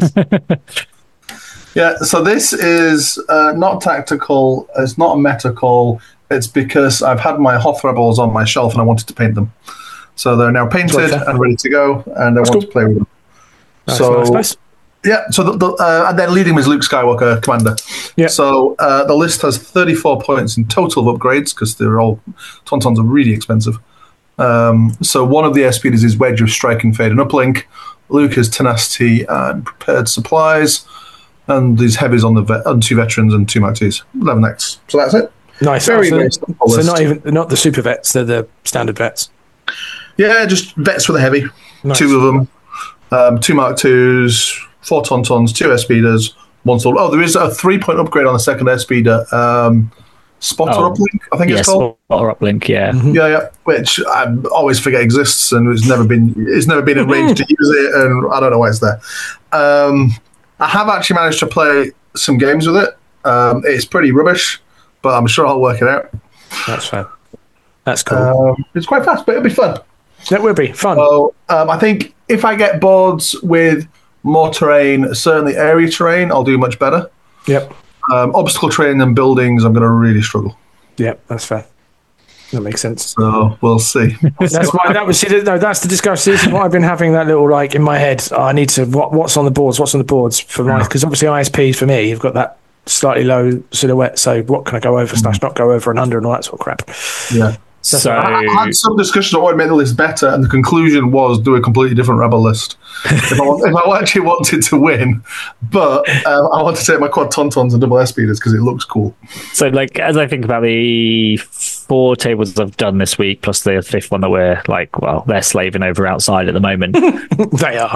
Yeah, so this is uh, not tactical. It's not a meta call. It's because I've had my Hoth Rebels on my shelf and I wanted to paint them. So they're now painted Gotcha. and ready to go, and I want cool. to play with them. nice, so nice, nice. yeah, so the, the, uh, and then leading was Luke Skywalker, Commander. Yeah. So uh, the list has thirty-four points in total of upgrades because they're all Tauntauns are really expensive. Um, so one of the Airspeeders is Wedge of Striking Fade and Uplink. Luke has Tenacity and Prepared Supplies. And these heavies on the vet, on two veterans and two Mark twos. eleven X. So that's it. Nice. Very, so, very simple so list. not even not the super vets. They're the standard vets. Yeah, just vets for the heavy. Nice. Two of them. Um, two Mark twos, four Tauntauns, two Airspeeders, one Soul. Oh, there is a three-point upgrade on the second Airspeeder. Um, Spotter Oh, Uplink, I think Yeah, it's called. Spotter Uplink, yeah. Yeah, yeah. Which I always forget exists, and it's never been it's never been arranged to use it, and I don't know why it's there. Um, I have actually managed to play some games with it. Um, it's pretty rubbish, but I'm sure I'll work it out. That's fair. That's cool. Um, it's quite fast, but it'll be fun. that will be fun. So um, I think if I get boards with more terrain, certainly area terrain, I'll do much better. Yep. Um, obstacle terrain and buildings, I'm going to really struggle. Yep. That's fair. That makes sense. So we'll see. That's why that was see, no. That's the discussion. This is what I've been having that little like in my head. Oh, I need to what, what's on the boards. What's on the boards for my because obviously I S Ps for me. You've got that slightly low silhouette. So what can I go over slash not go over and under and all that sort of crap. Yeah. So, I, I had some discussion on what made the list better, and the conclusion was do a completely different rebel list. if, I, want- if I actually wanted to win, but um, I want to take my quad Tauntauns and double S speeders because it looks cool. so like as I think about the four tables I've done this week, plus the fifth one that we're like, well, they're slaving over outside at the moment. They are.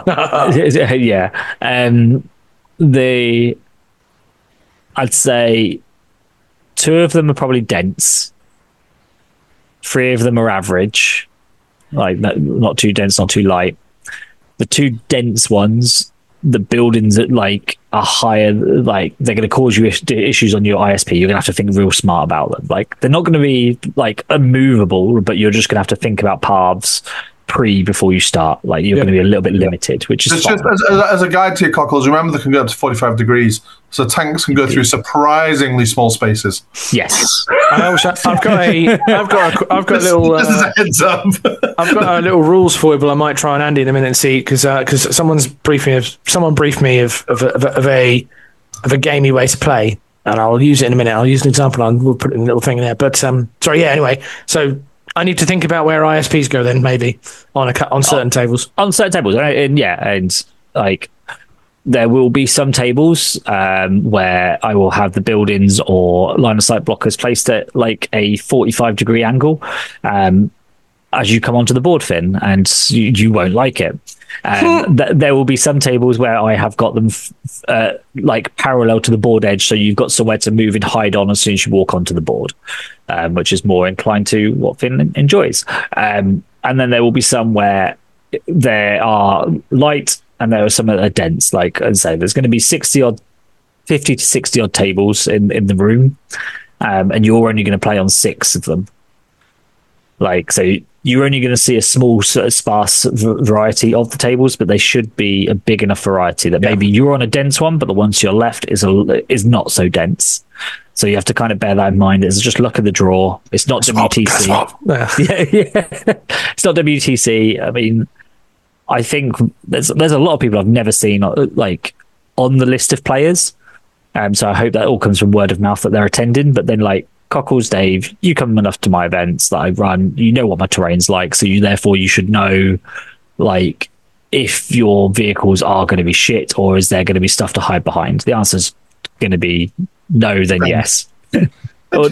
yeah. Um, the I'd say two of them are probably dense. Three of them are average, like not, not too dense, not too light. The two dense ones, the buildings that like are higher, like they're going to cause you is- issues on your I S P. You're going to have to think real smart about them. Like they're not going to be like immovable, but you're just going to have to think about paths pre before you start. Like you're Yeah. going to be a little bit limited, which is It's fine. just as, as, as a guide to your cockles, remember they can go up to forty-five degrees, so tanks can go through surprisingly small spaces. Yes. I also, I've got a, I've got, a, I've got a little, Just as uh, a heads up. I've got a little rules foible. I might try and Andy in a minute and see because because someone's briefed me of someone briefed me of of a, of a of a of a gamey way to play, and I'll use it in a minute. I'll use an example and we'll put in a little thing in there. But um, sorry, yeah. Anyway, so I need to think about where I S Ps go then, maybe on a cu- on certain tables. On certain tables, and, and yeah, and like there will be some tables um, where I will have the buildings or line of sight blockers placed at like a forty-five degree angle um, as you come onto the board, Finn, and you, you won't like it. Um, th- there will be some tables where I have got them f- uh, like parallel to the board edge, so you've got somewhere to move and hide on as soon as you walk onto the board, um, which is more inclined to what Finn enjoys. Um, and then there will be some where there are light and there are some that are dense. Like I say, there's going to be sixty odd, fifty to sixty odd tables in, in the room, um, and you're only going to play on six of them. Like, so you're only going to see a small sort of sparse v- variety of the tables, but they should be a big enough variety that Yeah. maybe you're on a dense one, but the one to your left is a, is not so dense. So you have to kind of bear that in mind. It's just luck of the draw. It's not W T C. Yeah. Yeah, yeah. It's not W T C. I mean, I think there's there's a lot of people I've never seen uh, like on the list of players. Um, so I hope that all comes from word of mouth that they're attending. But then like Cockles, Dave, you come enough to my events that I run. You know what my terrain's like, so you therefore you should know like if your vehicles are going to be shit or is there going to be stuff to hide behind. The answer's going to be no, then yes. Or-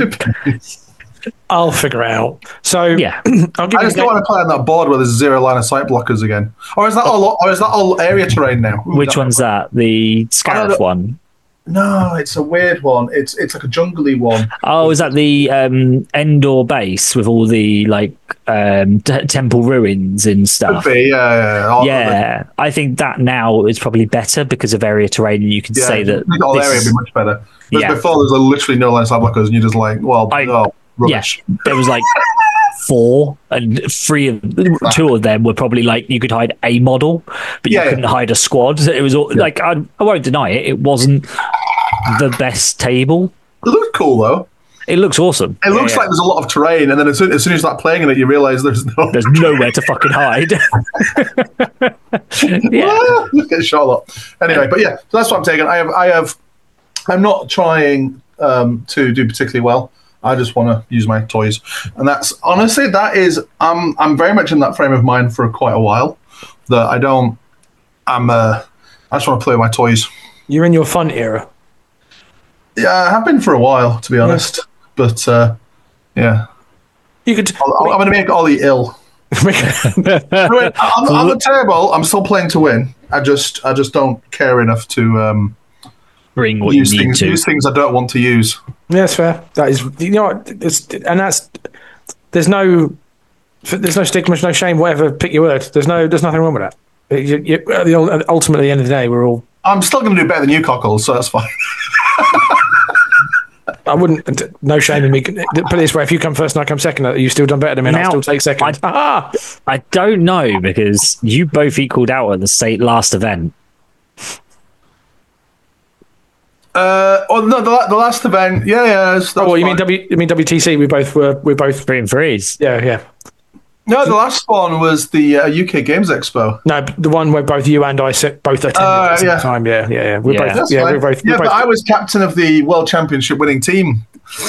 I'll figure it out. So yeah. I'll give I you just don't want to play on that board where there's zero line of sight blockers again. Or is that all? Or is that all area terrain now? Ooh, Which that- one's that? The I don't Scarif know. one. No, it's a weird one. It's it's like a jungly one. Oh, is that the um, Endor base with all the like um, t- temple ruins and Could stuff? be, yeah, yeah. All- Yeah, I think that now is probably better because of area terrain, and you can yeah, say that. the whole this area would is- be much better. But Yeah. before, there's like, literally no line blockers, and you're just like, well, I- oh, rubbish. Yeah, there was like four, and three of two of them were probably like you could hide a model, but you Yeah, yeah. couldn't hide a squad. It was all, like I, I won't deny it; it wasn't the best table. It looks cool though. It looks awesome. It looks Yeah, like there's a lot of terrain, and then as soon as, soon as you start playing in it, you realize there's no. there's nowhere to fucking hide. Yeah, Ah, look at Charlotte. Anyway, but yeah, so that's what I'm taking. I have, I have, I'm not trying um, to do particularly well. I just want to use my toys, and that's honestly that is. I'm I'm very much in that frame of mind for quite a while. That I don't. I'm. Uh, I just want to play with my toys. You're in your fun era. Yeah, I have been for a while, to be honest. But uh, yeah, You could. I'm, I'm going to make Ollie ill. I'm, I'm a table. I'm still playing to win. I just, I just don't care enough to um, bring what use you need things, to. use things I don't want to use. Yeah, that's fair. That is, you know, what, it's, and that's there's no there's no stigma, no shame, whatever. Pick your word. There's no, there's nothing wrong with that. You, you, at the, ultimately, at the end of the day, we're all. I'm still going to do better than you, Cockles, so that's fine. I wouldn't. No shame in me. Put it this way: if you come first and I come second, you still done better than me. And I'll Now, still take second. I- Ah! I don't know because you both equaled out at the state last event. Uh, oh no, the, la- the last event, yeah, yeah. That's, Oh, well, you mean fine. W? You mean W T C? We both were. We both. Three and threes. Yeah, yeah. No, the last one was the uh, U K Games Expo. No, but the one where both you and I sit, both attended Uh, at the same yeah. time. Yeah, yeah, yeah. We're Yeah. both. That's Yeah, fine. we're both. yeah, we're both but I was captain of the World Championship winning team.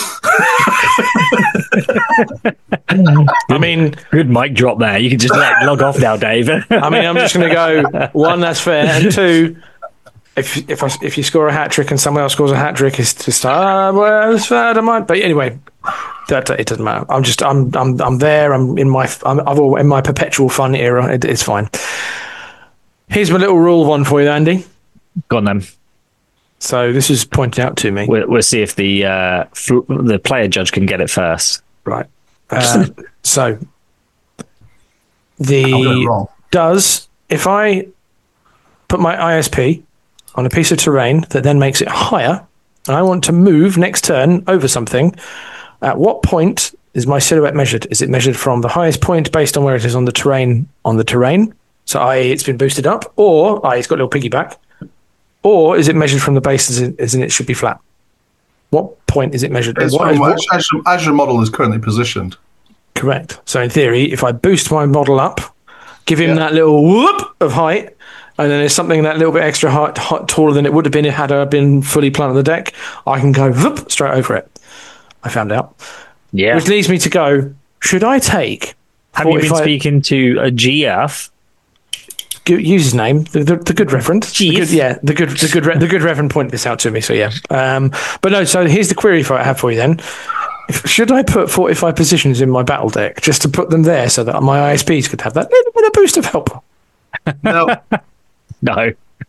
I mean, Good mic drop there. You can just like log off now, Dave. I mean, I'm just going to go one. That's fair, and two. If if I, if you score a hat trick and someone else scores a hat trick, it's just ah well, it's fair. I don't mind. But anyway, that it doesn't matter. I'm just I'm I'm I'm there. I'm in my I'm I've all, in my perpetual fun era. It, it's fine. Here's my little rule one for you, Andy. Go on then. So this is pointed out to me. We'll, we'll see if the uh, fl- the player judge can get it first. Right. Uh, so I'm getting it the wrong. does if I put my I S P on a piece of terrain that then makes it higher, and I want to move next turn over something, at what point is my silhouette measured? Is it measured from the highest point based on where it is on the terrain on the terrain? So that is it's been boosted up, or that is it's got a little piggyback, or is it measured from the base as in, as in it should be flat? What point is it measured? It's What from is- what- as, as, your- as your model is currently positioned. Correct. So in theory, if I boost my model up, give him Yeah. that little whoop of height, and then there's something that little bit extra height, height taller than it would have been had I been fully planted on the deck, I can go whoop straight over it. I found out. Yeah. Which leads me to go, should I take... Have you been forty-five speaking to a G F? G- use his name, the, the, the good reverend. The Chief. good, yeah, the good, the good, re- the good reverend pointed this out to me. So yeah, um, but no. So here's the query for I have for you then: if, should I put forty-five positions in my battle deck just to put them there so that my I S Ps could have that little bit of boost of help? No, No.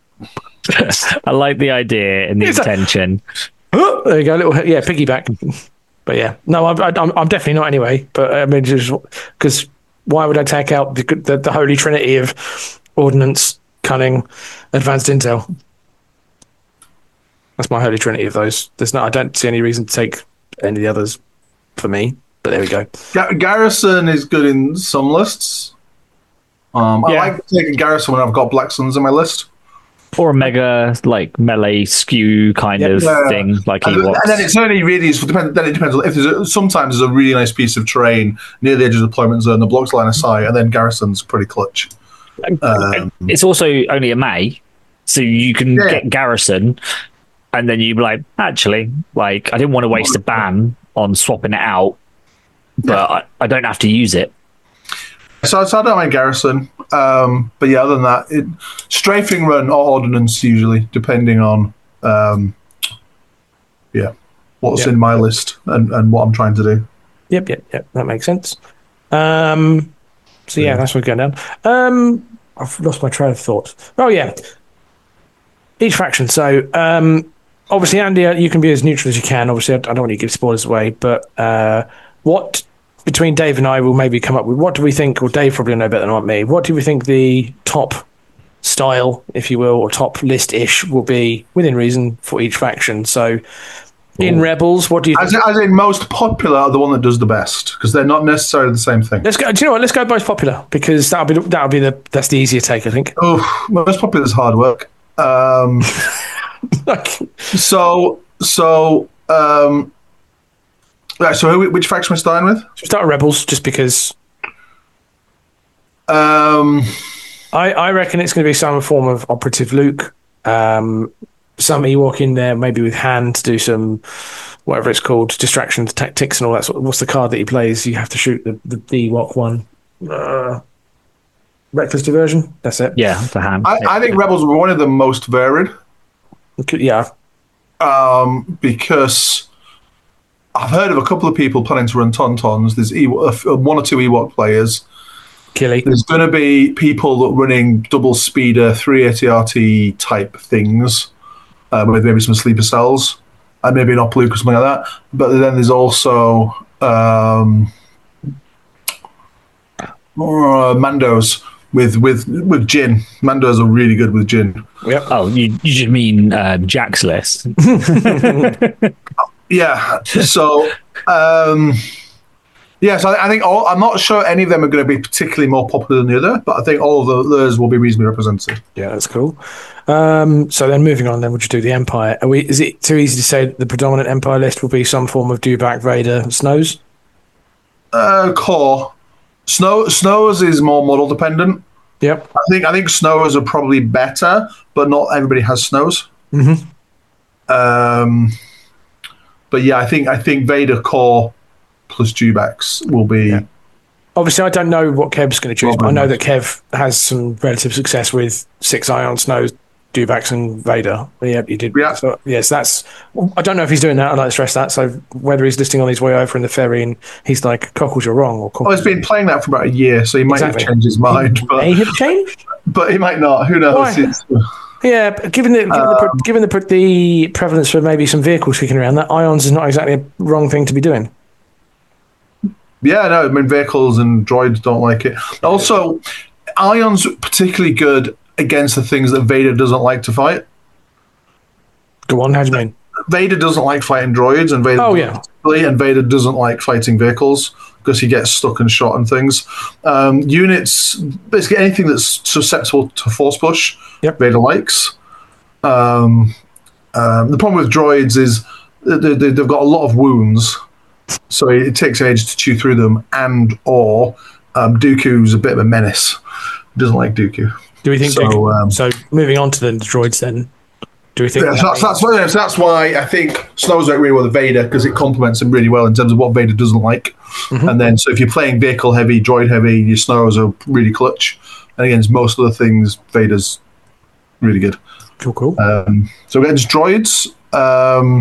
I like the idea and the Is that- intention. Oh, there you go, little yeah, piggyback. But yeah, no, I'm, I'm, I'm definitely not anyway. But I mean, just because why would I take out the, the the holy trinity of ordnance, cunning, advanced intel? That's my holy trinity of those. There's no, I don't see any reason to take any of the others for me. But there we go. Ga- Garrison is good in some lists. Um, I Yeah. like taking Garrison when I've got Black Suns on my list. Or a mega like melee skew kind of Yeah. thing, like he And, was. and then it's only really useful. Depend, then it depends. on- If there's a, sometimes there's a really nice piece of terrain near the edge of the deployment zone, the blocks line of sight, and then Garrison's pretty clutch. Um, It's also only a May, so you can Yeah. get Garrison, and then you'd be like, actually, like I didn't want to waste a ban on swapping it out, but I, I don't have to use it. So, so I don't mind Garrison. Um, but yeah, other than that, it, strafing run or ordnance usually, depending on um, yeah what's Yep. in my list and, and what I'm trying to do. Yep, yep, yep. That makes sense. Um, so yeah, that's what's going down. Um, I've lost my train of thought. Oh yeah, each faction. So um, obviously, Andy, uh, you can be as neutral as you can. Obviously, I I don't want you to give spoilers away, but uh, what between Dave and I will maybe come up with? What do we think? Or Dave probably know better than me. What do we think the top style, if you will, or top list-ish will be within reason for each faction? So, in Rebels, what do you? As, as in most popular are the one that does the best because they're not necessarily the same thing. Let's go. Do you know what? Let's go most popular because that'll be the, that'll be the that's the easier take, I think. Oh, most popular is hard work. Um, so so um, right. So who, which faction we're starting with? So start with Rebels, just because. Um, I I reckon it's going to be some form of operative Luke. Um, some Ewok in there, maybe with Han to do some, whatever it's called, distractions, tactics, and all that sort of. What's the card that he plays? You have to shoot the, the, the Ewok one. Uh, reckless diversion? That's it. Yeah, the Han. I, I think Rebels were one of the most varied. Yeah. Um, because I've heard of a couple of people planning to run Tauntauns. There's Ewok, uh, one or two Ewok players. Killy. There's going to be people that are running double speeder, three A T R T type things. Uh, with maybe some sleeper cells and maybe an Opluke or something like that. But then there's also um, uh, Mandos with with with Jin. Mandos are really good with Jin. Yep. Oh, you you just mean um, Jack's list? Yeah. So. Um, Yes, I, I think all, I'm not sure any of them are going to be particularly more popular than the other, but I think all of the, those will be reasonably represented. Yeah, that's cool. Um, so then moving on, then we'll just do the Empire. Are we, is it too easy to say that the predominant Empire list will be some form of Dewback, Vader, and Snows? Uh, core. Snow Snows is more model dependent. Yep. I think I think Snows are probably better, but not everybody has Snows. Mm-hmm. Um, but yeah, I think I think Vader core plus Dewbacks will be. Yeah. Obviously, I don't know what Kev's going to choose, but I know that Kev has some relative success with six Ion Snows, Dewbacks, and Vader. Yeah, he did. Yeah. So, yes, that's. I don't know if he's doing that. I'd like to stress that. So whether he's listing on his way over in the ferry and he's like, Cockles, you're wrong. Or Oh, he's been playing that for about a year, so he might exactly. have changed his mind. But, May have changed? but he might not. Who knows? Why? It's, Yeah, but given the given, Um, the given the the prevalence for maybe some vehicles kicking around, that Ions is not exactly a wrong thing to be doing. yeah, no, I mean, vehicles and droids don't like it. Also, Ion's particularly good against the things that Vader doesn't like to fight. Go on, how do you mean? Vader doesn't like fighting droids, and Vader Oh, yeah. and Vader doesn't like fighting vehicles because he gets stuck and shot and things. Um, units, basically anything that's susceptible to force push, Yep. Vader likes. Um, um, the problem with droids is they, they, they've got a lot of wounds, so it, it takes an age to chew through them. And or um, Dooku's a bit of a menace. He doesn't like Dooku. Do we think? So, Dooku- um, so moving on to the droids, then. Do we think? Yeah, that so that's, that's, why, so that's why I think Snows work really well with Vader because it complements him really well in terms of what Vader doesn't like. Mhm. And then, so if you're playing vehicle heavy, droid heavy, your Snows are really clutch. And against most other things, Vader's really good. Cool, cool. Um, so against droids, um,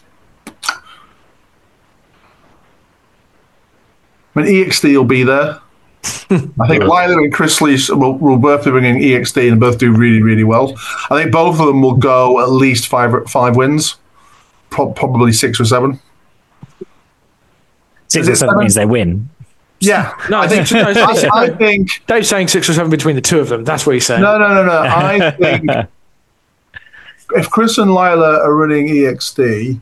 I mean, E X D will be there. I think Lila and Chris Lee will, will both be bringing E X D and both do really, really well. I think both of them will go at least five five wins, pro- probably six or seven. Six Is or it seven seven? means they win. Yeah, No, I think. no, it's- I, I think. Dave's saying six or seven between the two of them. That's what he's saying. No, no, no, no. I think if Chris and Lila are running E X D,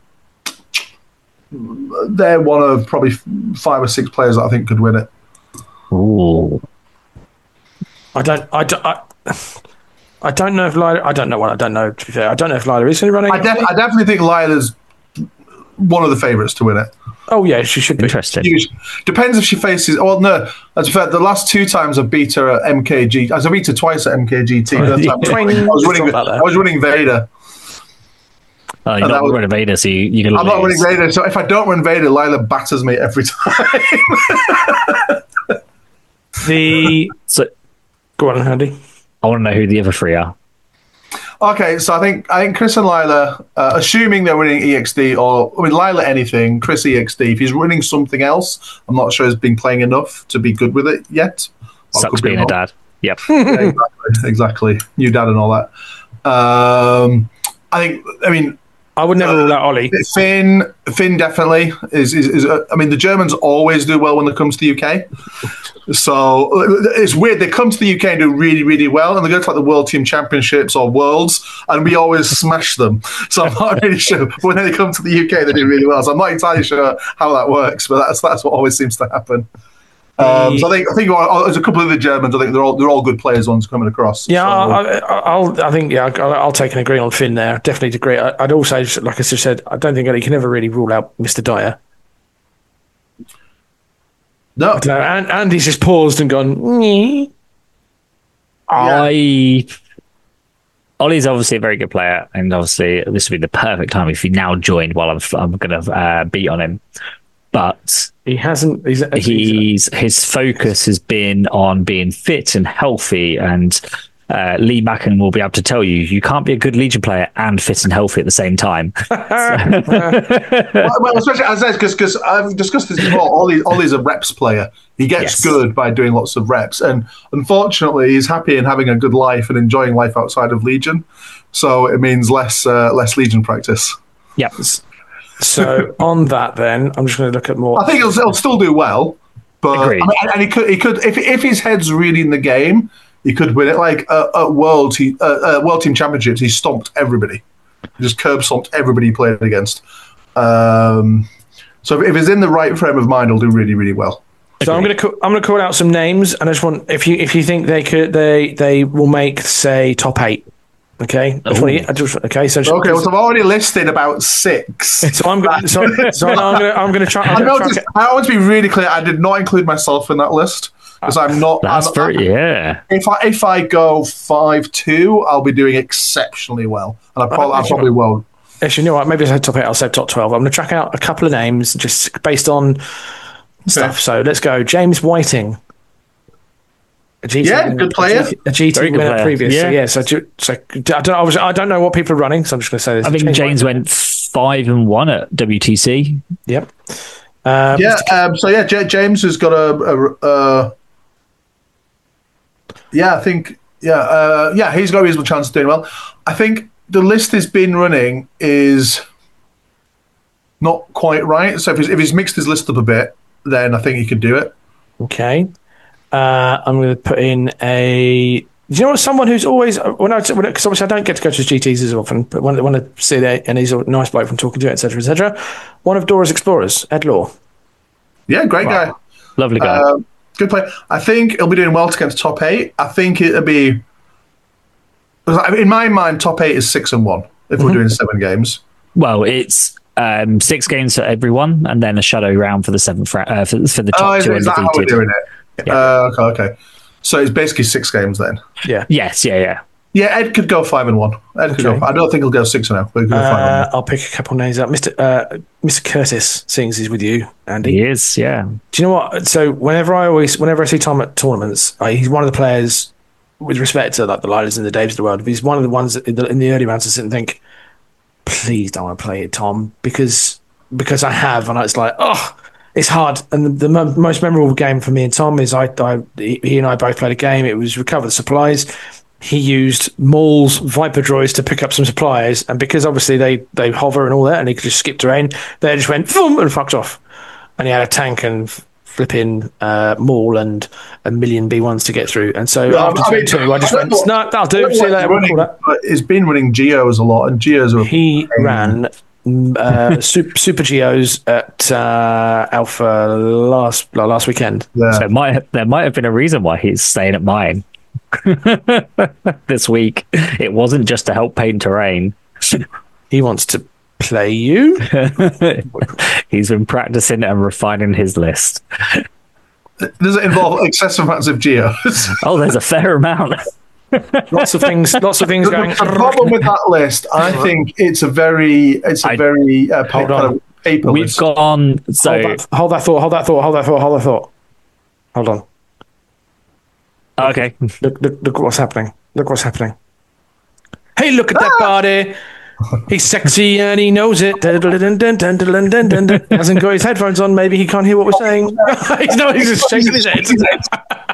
they're one of probably five or six players that I think could win it. Ooh. I don't. I don't. I, I don't know if Lila. I don't know what. I don't know. To be fair, I don't know if Lila is going to run. I, def- I definitely think Lila's one of the favourites to win it. Oh yeah, she should be. Interesting. Huge. Depends if she faces. Well, no. As a fact, the last two times I beat her at M K G. I beat her twice at M K G T. That time I was winning. Stop that I was winning Vader. Oh, you're that not was- running Vader, so you, you can I'm not winning lose. Vader, so if I don't win Vader, Lila batters me every time. The So go on, Andy. I want to know who the other three are. Okay, so I think I think Chris and Lila, uh, assuming they're winning E X D, or I mean Lila anything, Chris E X D. If he's winning something else, I'm not sure he's been playing enough to be good with it yet. I Sucks could be being a wrong. dad. Yep. Yeah, exactly, exactly. New dad and all that. Um, I think. I mean, I would never rule out Ollie. Finn, Finn definitely is. is, is uh, I mean, the Germans always do well when they come to the U K. So it's weird. They come to the U K and do really, really well, and they go to like the World Team Championships or Worlds, and we always smash them. So I'm not really sure. But when they come to the U K, they do really well. So I'm not entirely sure how that works, but that's that's what always seems to happen. Um, so I think I think there's a couple of the Germans. I think they're all they're all good players. Ones coming across. Yeah, so. I, I, I'll. I think yeah, I'll, I'll take an agree on Finn there. Definitely agree. I, I'd also, like I just said, I don't think you can ever really rule out Mister Dyer. No, I don't know. And Andy's just paused and gone. Nyeh. I. Ollie's obviously a very good player, and obviously this would be the perfect time if he now joined while I'm I'm going to uh, beat on him. But he hasn't. He's, he's his focus has been on being fit and healthy, and uh, Lee Macken will be able to tell you you can't be a good Legion player and fit and healthy at the same time. well, well, especially as I said, because I've discussed this before. Ollie, Ollie's a reps player. He gets Yes. good by doing lots of reps, and unfortunately, he's happy and having a good life and enjoying life outside of Legion. So it means less uh, less Legion practice. Yep. So on that, then I'm just going to look at more. I think he'll, he'll still do well, but I Agreed. mean, and he could he could if if his head's really in the game, he could win it. Like uh, at World he, uh, uh, World Team Championships, he stomped everybody, he just curb stomped everybody he played against. Um, so if, if he's in the right frame of mind, he'll do really really well. So I'm going to I'm going to call out some names, and I just want if you if you think they could they they will make say top eight. Okay. I just want to, I just, okay. So just, Okay, well, so I've already listed about six. So I'm going. So, so I'm going. To, I'm going to try. I I'm gonna try noticed. I want to be really clear. I did not include myself in that list because I'm not. That's I'm, very yeah. If I if I go five two, I'll be doing exceptionally well, and I probably, I probably won't. Actually, you know what? Maybe I said top eight. I'll say top twelve. I'm going to track out a couple of names just based on stuff. So let's go. James Whiting. A G T Yeah, winner, good player. A G T Very good winner player. previous. So, Yeah. yeah. So, do- so I don't. I, was, I don't know what people are running. So I'm just going to say this. I think James went five and one at W T C. Yep. Um, Yeah. Um, so yeah, J- James has got a. a, a yeah, I think. Yeah. Uh, yeah, he's got a reasonable chance of doing well. I think the list has been running is not quite right. So if he's, if he's mixed his list up a bit, then I think he could do it. Okay. Uh, I'm going to put in a. Do you know what? Someone who's always when I because obviously I don't get to go to his G Ts as often, but when, when I see that and he's a nice bloke from talking to it, et cetera, et cetera. One of Dora's explorers, Ed Law. Yeah, great guy. Lovely guy. Um, good player. I think he'll be doing well to get to top eight. I think it'll be. In my mind, top eight is six and one if we're doing seven games. Well, it's um, six games for everyone, and then a shadow round for the seventh ra- uh, for, for the Oh, top is, two is that how we're undefeated. doing it? Uh, okay, okay. So it's basically six games then. Yeah. Yes, yeah, yeah. Yeah, Ed could go five and one. Ed could Okay. go. I don't think he'll go six and zero, but he could go five and Uh, one. I'll pick a couple names out. Mister Uh, Mister Curtis sings he's with you, Andy. He is, yeah. Do you know what? So whenever I always, whenever I see Tom at tournaments, I, he's one of the players with respect to like the Lilas and the Daves of the world. He's one of the ones that in the, in the early rounds I sit and think, please don't want to play it, Tom, because because I have, and it's like, oh, it's hard. And the, the mo- most memorable game for me and Tom is I, I, he and I both played a game. It was recover the supplies. He used Maul's Viper droids to pick up some supplies, and because obviously they they hover and all that, and he could just skip terrain, they just went boom and fucked off. And he had a tank and flipping uh, Maul and a million B ones to get through. And so Yeah, after I mean, turn two, I just I went, don't know- no, that'll I do. don't know See you what later. he's We'll running, call that. but he's been running Geos a lot, and Geos are. He ran mm, uh, super, super Geos at uh, Alpha last last weekend. Yeah. So it might have, there might have been a reason why he's staying at mine this week. It wasn't just to help paint terrain. He wants to play you. He's been practicing and refining his list. Does it involve excessive amounts of Geos? Oh, there's a fair amount. Lots of things. Lots of things The, going. the problem with that list, I think it's a very, it's a I- very uh, pa- Hold on. kind of paper We've list. gone so hold, that, hold that thought. Hold that thought. Hold that thought. Hold that thought. Hold on. okay. Look, look, look what's happening. Look what's happening. Hey, look at that body. He's sexy and he knows it. Dun, dun, dun, dun, dun, dun, dun, dun, dun. Hasn't got his headphones on. Maybe he can't hear what we're saying. he's not. He's just shaking his head.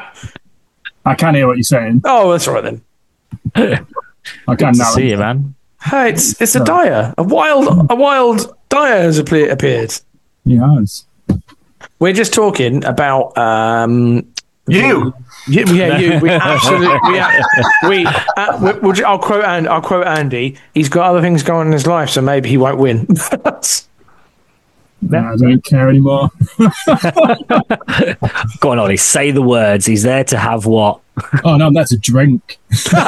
I can hear what you're saying. Oh, that's all right then. I can Good to now. see you, man. Hey, it's it's a Dyer. A wild a wild Dyer has appear- appeared. He has. We're just talking about um, You. Yeah, yeah, you. We absolutely. We. we, uh, we we'll, I'll quote. And I'll quote Andy. He's got other things going on in his life, so maybe he won't win. No, I don't care anymore. Go on, Ollie. Say the words. He's there to have what? Oh no, that's a drink. So,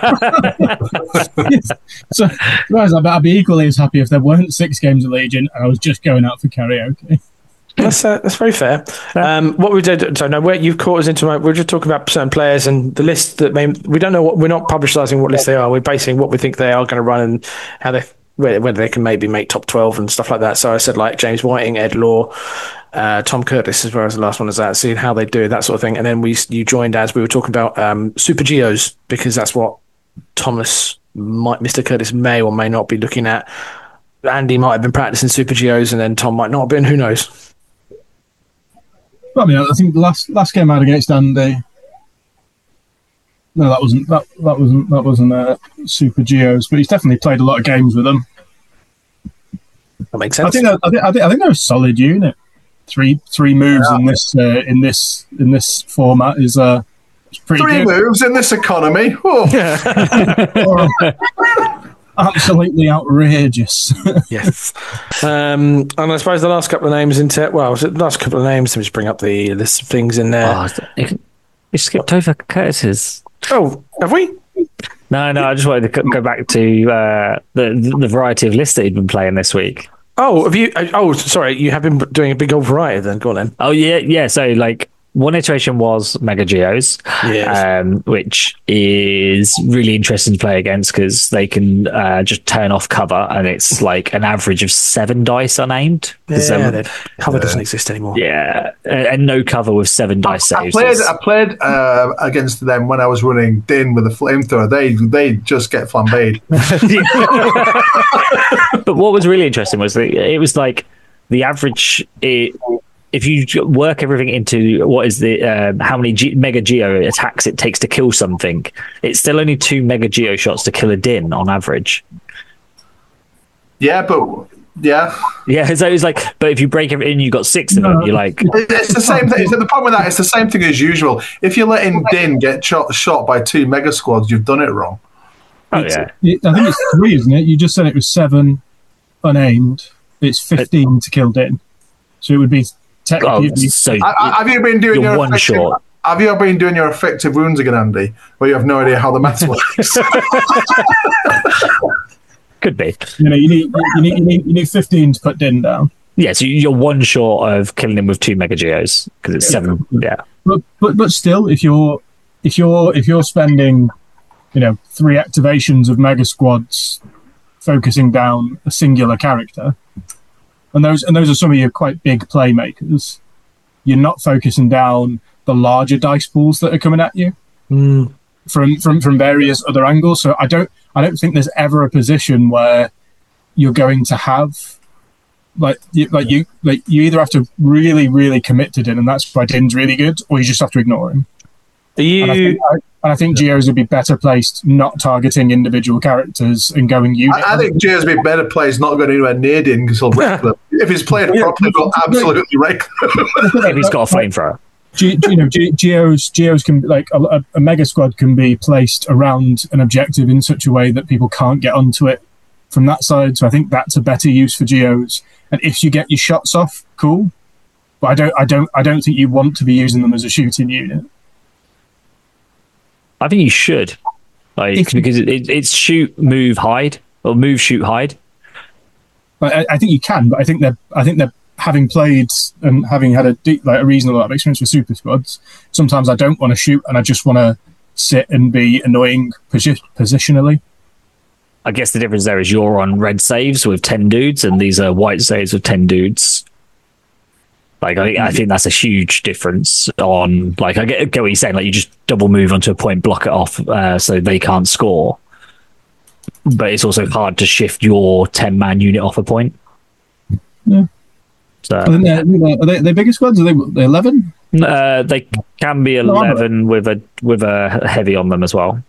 guys, I'd, I'd be equally as happy if there weren't six games of Legion and I was just going out for karaoke. That's uh, that's very fair. Um, what we did, so no, where you've caught us into, my, we're just talking about certain players and the list that may, we don't know what, we're not publicising what list they are. We're basing what we think they are going to run and how they, whether they can maybe make top twelve and stuff like that. So I said like James Whiting, Ed Law, uh, Tom Curtis as well as the last one is that, seeing how they do that sort of thing. And then we you joined as we were talking about um, Super Geos, because that's what Thomas, might, Mister Curtis may or may not be looking at. Andy might have been practicing Super Geos and then Tom might not have been, who knows? Well, I mean, I think the last last game I had against Andy. No, that wasn't that that wasn't that wasn't uh, Super Geos, but he's definitely played a lot of games with them. That makes sense. I think I think I think, I think they're a solid unit. Three three moves yeah. in this uh, in this in this format is uh pretty three good. moves in this economy. Oh. Absolutely outrageous. Yes. Um, and I suppose the last couple of names in te- well, the last couple of names, let me just bring up the list of things in there. Oh, you skipped over Curtis's. Oh, have we? No, no, I just wanted to go back to uh, the the variety of lists that he'd been playing this week. Oh, have you? Oh, sorry, you have been doing a big old variety then. Go on then. Oh, yeah, yeah. So, like, one iteration was Mega Geos, yes. um, which is really interesting to play against because they can uh, just turn off cover, and it's like an average of seven dice unaimed. Yeah, um, cover yeah. doesn't exist anymore. Yeah, and, and no cover with seven dice I, saves. I played, I played uh, against them when I was running Din with a flamethrower. They they just get flambéed. But what was really interesting was that it was like the average. It, if you work everything into what is the um, how many G- Mega Geo attacks it takes to kill something, it's still only two Mega Geo shots to kill a Din on average. Yeah, but yeah, yeah. So it's like, but if you break everything, you got six of them. You're like, it's the same thing. The problem with that, it's the same thing as usual. If you're letting Din get shot shot by two Mega Squads, you've done it wrong. Oh yeah, it, I think it's three, isn't it? You just said it was seven unaimed. It's fifteen to kill Din, so it would be. Oh, so I, have you been doing your one shot? Have you been doing your effective wounds again, Andy? Where you have no idea how the maths works. Could be. You know, you need you need you need, you need fifteen to put Din down. Yeah, so you're one short of killing him with two Mega Geos because it's yeah. seven. Yeah, but but but still, if you're if you're if you're spending, you know, three activations of Mega Squads focusing down a singular character. And those and those are some of your quite big playmakers. You're not focusing down the larger dice pools that are coming at you mm. from, from from various other angles. So I don't I don't think there's ever a position where you're going to have like you, like you like you either have to really really commit to Din, and that's why Din's really good, or you just have to ignore him. Are you? And I think, I, and I think Geos would be better placed not targeting individual characters and going unit. I, I think Geos would be better placed not going anywhere near Din because he'll wreck them. If he's played yeah, properly, he'll absolutely wreck them. If he's got a flamethrower. Ge- you know, Ge- Geos Geos can like a, a Mega Squad can be placed around an objective in such a way that people can't get onto it from that side. So I think that's a better use for Geos. And if you get your shots off, cool. But I don't I don't I don't think you want to be using them as a shooting unit. I think you should, like if, because it, it, it's shoot, move, hide, or move, shoot, hide. I, I think you can, but I think they're I think they're having played and having had a deep, like a reasonable amount of experience with super squads. Sometimes I don't want to shoot and I just want to sit and be annoying posi- positionally. I guess the difference there is you're on red saves with ten dudes, and these are white saves with ten dudes. Like I, I think that's a huge difference on. Like I get, get what you're saying. Like you just double move onto a point, block it off, uh, so they can't score. But it's also hard to shift your ten man unit off a point. Yeah. So are they, are they, are they bigger squads? Are they eleven? Uh, they can be eleven with a with a heavy on them as well.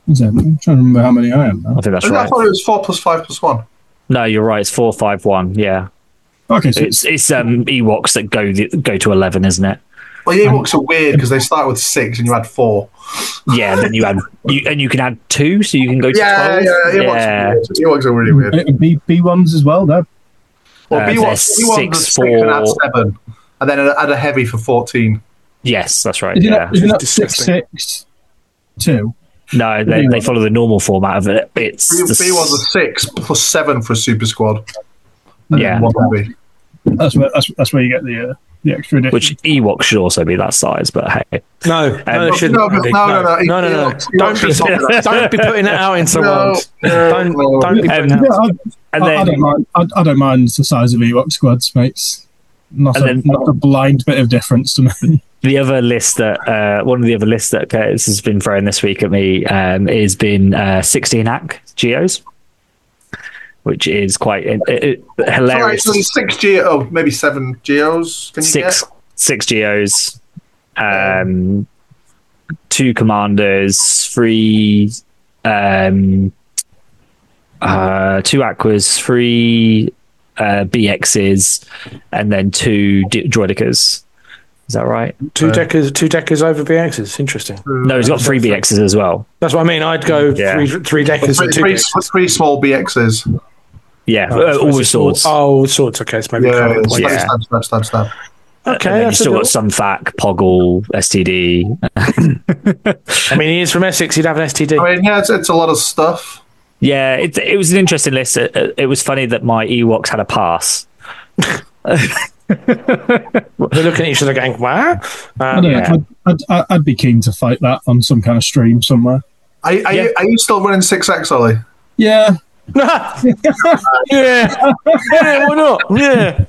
Is that, I'm trying to remember how many I am now. I think that's I right. thought it was four plus five plus one. No, you're right. It's four, five, one. Yeah, Okay, so it's it's um Ewoks that go the, go to eleven, isn't it? Well, the Ewoks are weird because they start with six and you add four. Yeah, and then you add you and you can add two, so you can go to Yeah, twelve. yeah, Ewoks, yeah. Are weird. Ewoks are really weird. and B B ones as well. Though. Well, Uh, B they're ones, B ones are six, six and add four- seven, and then add a heavy for fourteen. Yes, that's right. Is it Yeah. not, is it not It's six disgusting. six two? No, they, they follow the normal format of it. It's B, the B ones are six plus seven for a super squad. And Yeah. then one heavy. That's where that's, that's where you get the uh, the extra addition. which Ewok should also be that size, but hey. No, no, Um, it shouldn't. no, no, Andy. no, no, no, no, no, no. Ewoks- Don't Ewoks be, should not don't be putting it out into the No, world. no, Don't, no. don't be putting Um, it yeah, out. I, And I, I then don't mind. I, I don't mind the size of Ewok squads, mates. Not And a, then- not a blind bit of difference to me. the other list that uh, one of the other lists that Curtis has been throwing this week at me um, has been uh, sixteen A C Geos, which is quite uh, uh, hilarious. Sorry, so six Geo, oh, maybe seven Geos. Can you six get? six Geos, um, two commanders, three um, uh, two Aquas, three uh, B Xs, and then two D- Droidicas. Is that right? Two deckers, two deckers over B Xs. Interesting. No, he's got three B Xs as well. That's what I mean. I'd go Yeah. three, three deckers Three, and two. three, Xs. three small B Xs. Yeah, Oh, uh, so all it's with a sword- swords. Oh, with swords. Okay, it's maybe. Yeah, kind of stab, point. Yeah. stab, stab, stab, stab. Okay, and then you that's a still deal. got Sunfac, Poggle, S T D. I mean, he is from Essex. He'd have an S T D. I mean, yeah, it's, it's a lot of stuff. Yeah, it, it was an interesting list. It, it was funny that my Ewoks had a pass. They're looking at each other going, "Wow." I Um, don't yeah. know. I'd, I'd, I'd be keen to fight that on some kind of stream somewhere. Are, are, Yeah. you, are you still running six X, Ollie? Yeah, yeah, yeah. Why not? Yeah.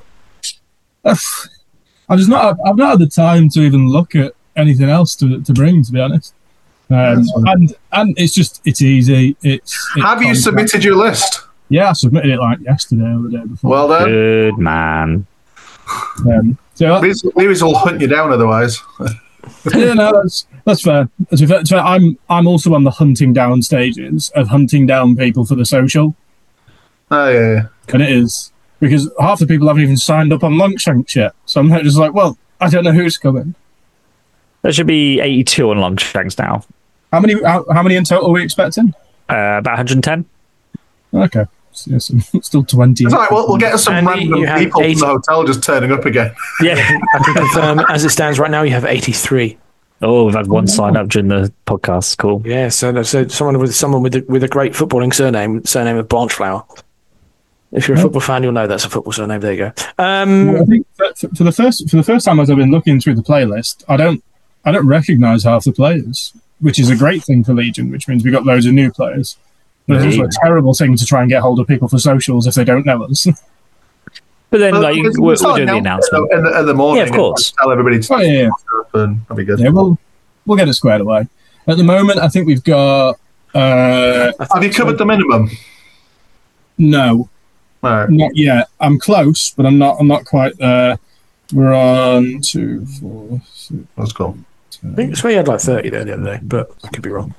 I've just not. I've not had the time to even look at anything else to to bring. To be honest, um, and and it's just it's easy. It's, it's Have you compact. submitted your list? Yeah, I submitted it like yesterday or the day before. Well done. Good man. um, so that- Lewis, Lewis will hunt you down otherwise. yeah, no, that's that's fair. To be fair, to be fair, I'm I'm also on the hunting down stages of hunting down people for the social, Oh, yeah, yeah. and it is because half the people haven't even signed up on Longshanks yet. So I'm just like, well, I don't know who's coming. There should be eighty-two on Longshanks now. How many? How, how many in total are we expecting? Uh, about one hundred ten. Okay, so, yes, still twenty. It's all right, we'll, we'll get some Andy, random you have people eight- from the hotel just turning up again. Yeah. I can confirm, as it stands right now, you have eighty-three. Oh, we've had one sign up during the podcast. Cool. Yeah, so, so someone with someone with a, with a great footballing surname, surname of Blanchflower. If you're a football fan, you'll know that's a football surname. There you go. Um, I think for, for the first for the first time as I've been looking through the playlist, I don't I don't recognise half the players, which is a great thing for Legion, which means we got loads of new players. But it's also a terrible thing to try and get hold of people for socials if they don't know us. But then, Well, like, we we're, can we're start doing the announcing announcement. In the, in the morning. Yeah, of course. And tell everybody to Oh yeah, yeah. up and that'll be good. Yeah, we'll we'll get it squared away. At the moment, I think we've got uh, Have you covered the minimum? no, All right. not yet. I'm close, but I'm not. I'm not quite there. We're on two, four, six, That's cool. I think it's where you had like thirty there the other day, but I could be wrong.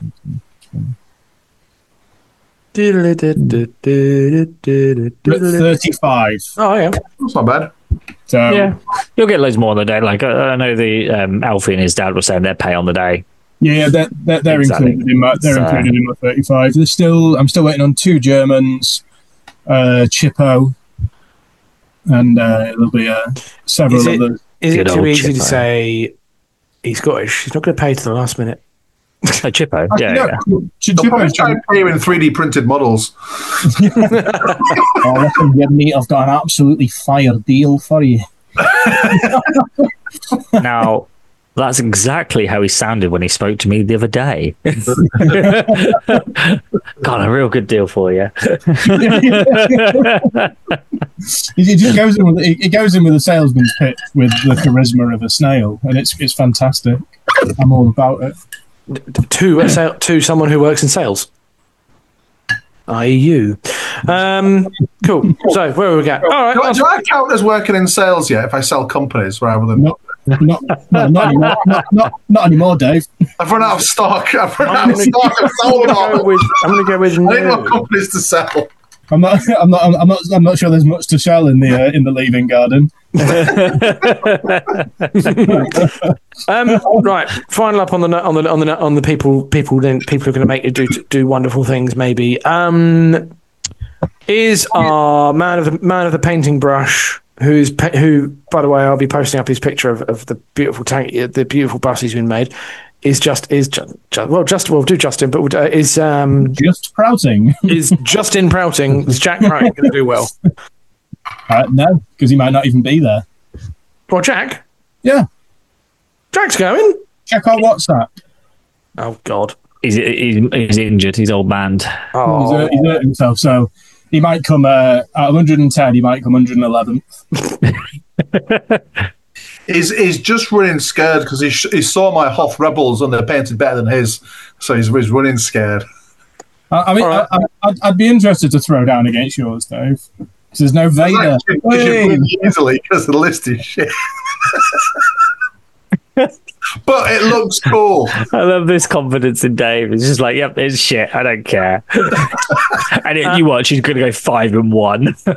thirty-five. Oh yeah, That's not bad. So Yeah, you'll get loads more on the day. Like I, I know the um, Alfie and his dad were saying their pay on the day. yeah, yeah, they're they're, they're Exactly. included in my they're So- included in my thirty-five. There's still I'm still waiting on two Germans, uh, Chippo, and uh, there'll be uh, several Is it- others. is it Good too old easy to Chippo. say he's Scottish? He's not going to pay to the last minute. Oh, Chippo, Actually, yeah, no, yeah. Ch- They'll probably Chippo's try and pay you in three D printed models. Oh, listen, yeah, mate, I've got an absolutely fire deal for you. Now, that's exactly how he sounded when he spoke to me the other day. Got a real good deal for you. It just goes in with it goes in with a salesman's pitch with the charisma of a snail, and it's it's fantastic. I'm all about it. To a sale, to someone who works in sales. that is you. Um, cool. So where are we at? All right. Do I, that's- do I count as working in sales yet if I sell companies rather than No, Not, no, not anymore. Not, not, not anymore, Dave. I've run out of stock. I've run I'm out of gonna- stock. I've sold I'm gonna all. go with. I'm going to go with I need more no. companies to sell. I'm not. I'm not. I'm not. I'm not sure there's much to sell in the uh, in the leaving garden. Um, right, final up on the no- on the on the no- on the people people then people who are going to make you do do wonderful things. Maybe um, is our man of the man of the painting brush. Who's pa- who? By the way, I'll be posting up his picture of, of the beautiful tank, the beautiful bus he's been made. Is just is just, just well, just well, do Justin, but uh, is um Just prouting. is Justin Prouting? Is Jack Prouting going to do well? Uh, no, because he might not even be there. Well, Jack, Yeah, Jack's going. check our WhatsApp. Oh God. He's, he's, he's injured. He's old man. He's, Oh, hurt, he's hurt himself, so he might come uh, at one hundred ten. He might come one hundred eleven. He's, he's just running scared because he, sh- he saw my Hoth Rebels and they're painted better than his. So he's, he's running scared. I, I mean, All right. I, I, I'd, I'd be interested to throw down against yours, Dave. Because there's no Vader. Because you Hey! win easily because the list is shit. But it looks cool. I love this confidence in Dave. It's just like, yep, it's shit. I don't care. And it, you watch, he's going to go five and one. so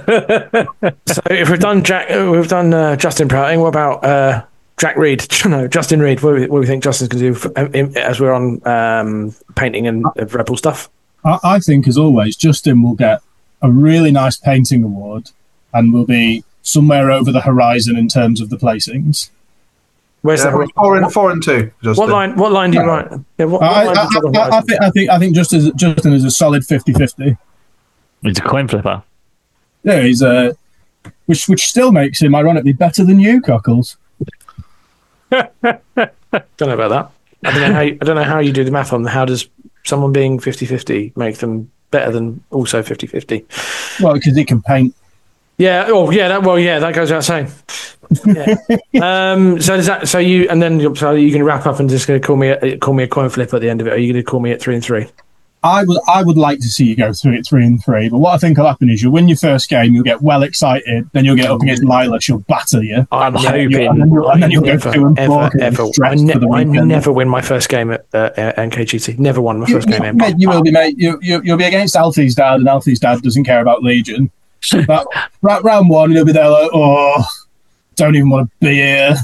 if we've done Jack, uh, we've done uh, Justin Prouting. What about uh, Jack Reed? No, Justin Reed. What do we, what do we think Justin's going to do for, um, in- as we're on um, painting and uh, Rebel stuff? I, I think, as always, Justin will get a really nice painting award and will be somewhere over the horizon in terms of the placings. Where's Yeah, the we're four and four and two. Justin. what line? What line do you write? Yeah, what, what I, line I, do you I, I, I think I think I think just as Justin is a solid fifty-fifty. It's a coin flipper. Yeah, he's a which which still makes him ironically better than you, Cockles. Don't know about that. I don't know how. You, I don't know how you do the math on how does someone being fifty-fifty make them better than also fifty-fifty. Well, because he can paint. Yeah. Oh, yeah. That, well, yeah. That goes without saying. Yeah. um. So does that? So you and then you're, so you can wrap up and just going to call me a, call me a coin flip at the end of it. Or are you going to call me at three and three? I would I would like to see you go through it three and three, but what I think will happen is you'll win your first game, you'll get well excited, then you'll get up against Lila, she'll batter you. I'm never- hoping. And then you'll, and then you'll go never, two and four. ever, 'cause you're ever. I, stressed ne- for the I weekend. never win my first game at uh, N K G T. Never won my You, first game. you, at mate, you will be, mate. You, you, you'll be against Alfie's dad, and Alfie's dad doesn't care about Legion. But ra- round one, you'll be there like, oh, don't even want to be here.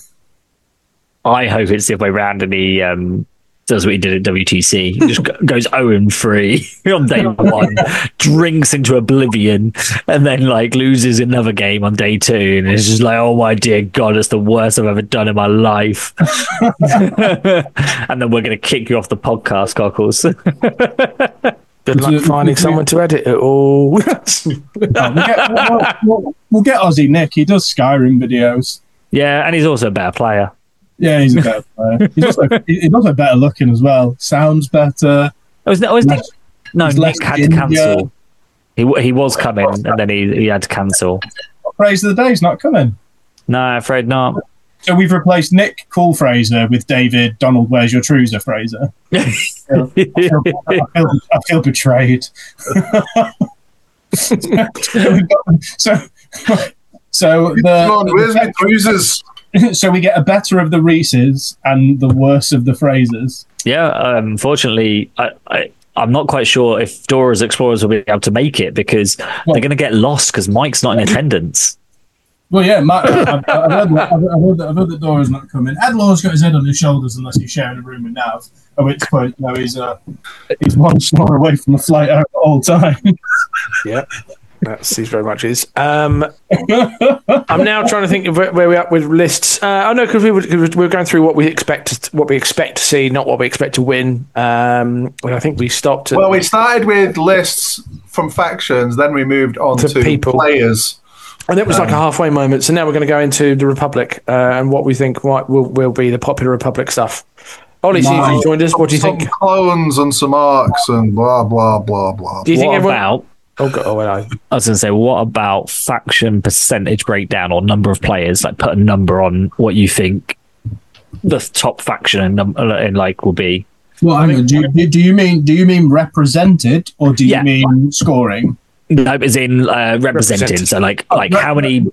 I hope it's the other way round and he um, does what he did at W T C. He just go- goes oh and three on day one, drinks into oblivion, and then like loses another game on day two. And it's just like, oh my dear God, it's the worst I've ever done in my life. And then we're going to kick you off the podcast, Cockles. Good luck It's a- finding it's a- someone to edit it all. Oh, we'll, get, we'll, we'll, we'll get Aussie Nick. He does Skyrim videos. Yeah, and he's also a better player. Yeah, he's a better player. He's also, he- he's also better looking as well. Sounds better. Oh, was, was Nick? Less- No, he's Nick less had to ginger. cancel. He w- he was coming, and then he, he had to cancel. Praise of the Day's not coming. No, I'm afraid not. So we've replaced Nick Cool Fraser with David Donald Where's Your Trouser Fraser. I feel, I feel, I feel betrayed. so, we've got, so, so Come on, where's my the bruises? so we get a better of the Reeses and the worse of the Frasers. Yeah, um, unfortunately, I, I, I'm not quite sure if Dora's Explorers will be able to make it because Well- they're going to get lost because Mike's not in attendance. Well, yeah, Matt, I've, I've, heard that, I've, I've, heard that, I've heard that Dora's not coming. Ed Law's got his head on his shoulders unless he's sharing a room with Nav, at which point, no, he's, uh, he's one snore away from the flight out all time. Yeah, that seems very much is. Um, I'm now trying to think of where, where we're at with lists. Uh, oh no, because we were, 'cause we were going through what we expect, to, what we expect to see, not what we expect to win. Um, and I think we stopped. At, Well, we started with lists from factions, then we moved on To to, people. players. and it was like a halfway moment. So now we're going to go into the Republic uh, and what we think might, will will be the popular Republic stuff. Ollie, see Wow. you joined us. What do you Some think? clones and some arcs and blah, blah, blah, blah. Do you think What everyone? about, Oh god, oh well, I- I was going to say, what about faction percentage breakdown or number of players? Like put a number on what you think the top faction in, num- in like will be. Well, hang on. Do you, do you mean do you mean represented or do you Yeah. mean scoring? No, as in uh, represented. Represented. So like Oh, like rep- how many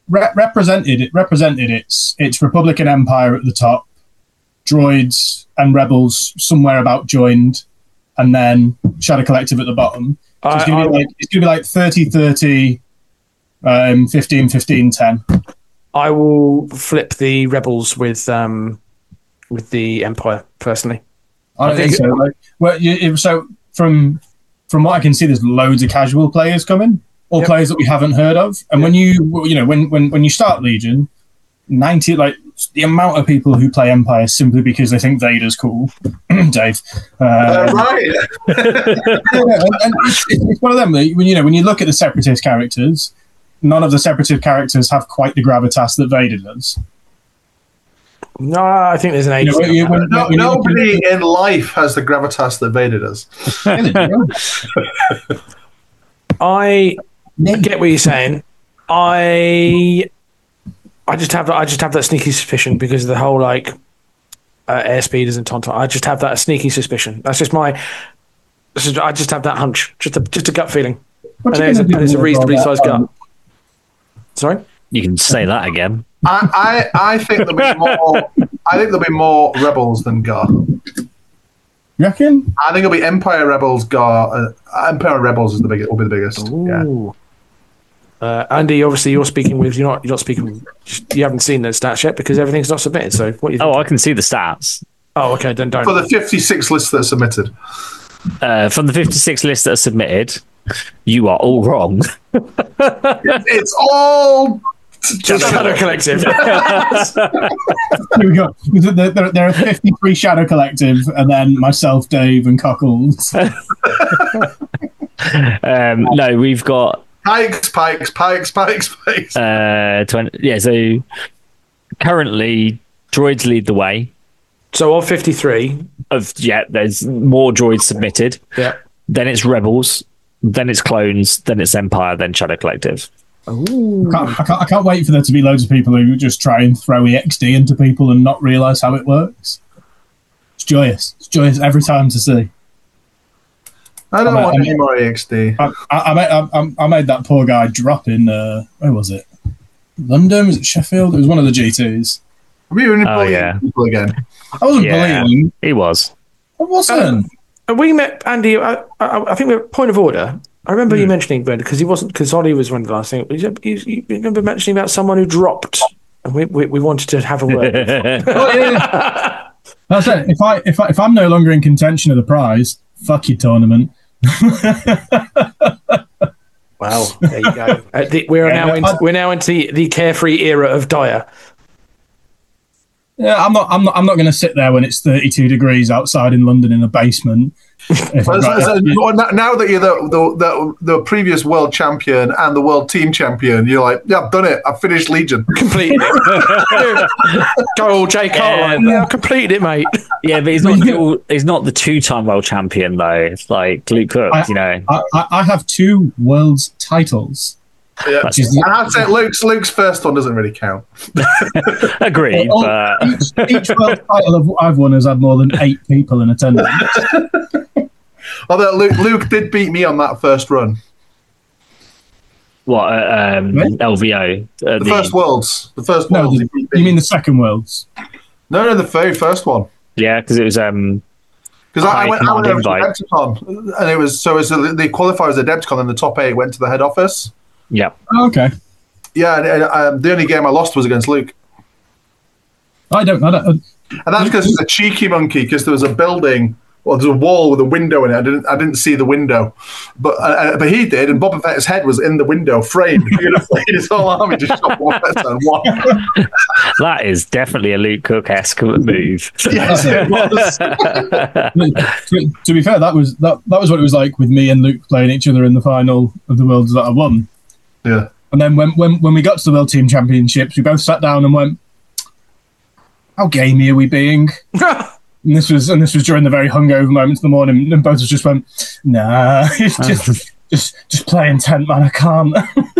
re- represented it represented its its Republican Empire at the top, droids and rebels somewhere about joined, and then Shadow Collective at the bottom. So it's going to be like it's going to be like thirty thirty, um, fifteen fifteen ten. I will flip the rebels with um with the Empire personally. I, I think, think so. Like, well, you, so from from what I can see, there's loads of casual players coming, or yep. players that we haven't heard of. And yep. when you you know when, when when you start Legion, ninety like the amount of people who play Empire simply because they think Vader's cool, Dave. Um, uh, right. yeah, and, and it's, it's one of them. When you know when you look at the Separatist characters, none of the Separatist characters have quite the gravitas that Vader does. No, I think there's an age. You know, when, no, when nobody in life has the gravitas that Vader does. I get what you're saying. I, I just have I just have that sneaky suspicion because of the whole like uh, airspeeders and tauntaun. I just have that sneaky suspicion. That's just my. This is, I just have that hunch, just a just a gut feeling, and it's a, and it's a reasonably sized gut. Sorry, you can say that again. I, I, I think there'll be more. I think there'll be more rebels than Gar. You reckon? I think it'll be Empire Rebels. Gar. Uh, Empire Rebels is the biggest. Will be the biggest. Ooh. Yeah. Uh, Andy, obviously you're speaking with. You're not. You're not speaking. You haven't seen the stats yet because everything's not submitted. So what? You think? Oh, I can see the stats. Oh, okay. Then don't. For the fifty-six lists that are submitted. Uh, from the fifty-six lists that are submitted, you are all wrong. It's all. Just Shadow Collective. Here we go. There, there, there are fifty-three Shadow Collective, and then myself, Dave, and Cockles. um, no, we've got Pikes, Pikes, Pikes, Pikes, Pikes. Uh, twenty, yeah, so currently droids lead the way. So of fifty-three, of yeah, there's more droids submitted. Yeah. Then it's Rebels, then it's Clones, then it's Empire, then Shadow Collective. Ooh. I can't, I, can't, I can't wait for there to be loads of people who just try and throw E X D into people and not realise how it works. It's joyous. It's joyous every time to see. I don't I want made, any more E X D. I, I, I, made, I, I made that poor guy drop in, uh, where was it? London? Was it Sheffield? It was one of the G twos. Were you only oh, bullying yeah. people again? I wasn't yeah, bullying. He was. I wasn't. Um, we met Andy. I, I, I think we're point of order. I remember mm. you mentioning Brenda because he wasn't because Ollie was one of the last things. You, you, you remember mentioning about someone who dropped, and we we, we wanted to have a word. oh, yeah. That's it. If I if I if I'm no longer in contention of the prize, fuck your tournament. Wow, there you go. Uh, the, we're yeah, now no, into, I, we're now into the, the carefree era of Dyer. Yeah, I'm not. I'm not. I'm not going to sit there when it's thirty-two degrees outside in London in a basement. Well, so, so, now that you're the, the the the previous world champion and the world team champion, you're like, yeah, I've done it. I've finished Legion. Completed it. Go all J. Carl. Yeah, I've completed it, mate. Yeah, but he's not. The, he's not the two-time world champion though. It's like Luke Cook. I, you know, I, I have two world's titles. Yeah, and I'd say Luke's Luke's first one doesn't really count. Agreed. Well, but... each, each world title I've won has had more than eight people in attendance. Although Luke, Luke did beat me on that first run. What uh, um, right? L V O? Uh, the, the first worlds. The first no, worlds. The, you mean the second worlds? No, no, the very first one. Yeah, because it was um. Because I, I went, I went over to Adepticon, and it was so as the, the qualifiers at Adepticon, and the top eight went to the head office. Yeah. Oh, okay. Yeah, and, and um, the only game I lost was against Luke. I don't. I don't. And that's because it's a cheeky monkey. Because there was a building, well, there's a wall with a window in it. I didn't. I didn't see the window, but uh, but he did. And Boba Fett's head was in the window, framed. He would have played his whole army to shot Boba Fett and won. That is definitely a Luke Cook-esque move. Yes, it was. to, to be fair, that was that. That was what it was like with me and Luke playing each other in the final of the worlds that I won. Yeah. And then when, when, when we got to the World Team Championships, we both sat down and went, how gamey are we being? and this was and this was during the very hungover moments of the morning, and both of us just went, nah, it's just just just play intent, man, I can't.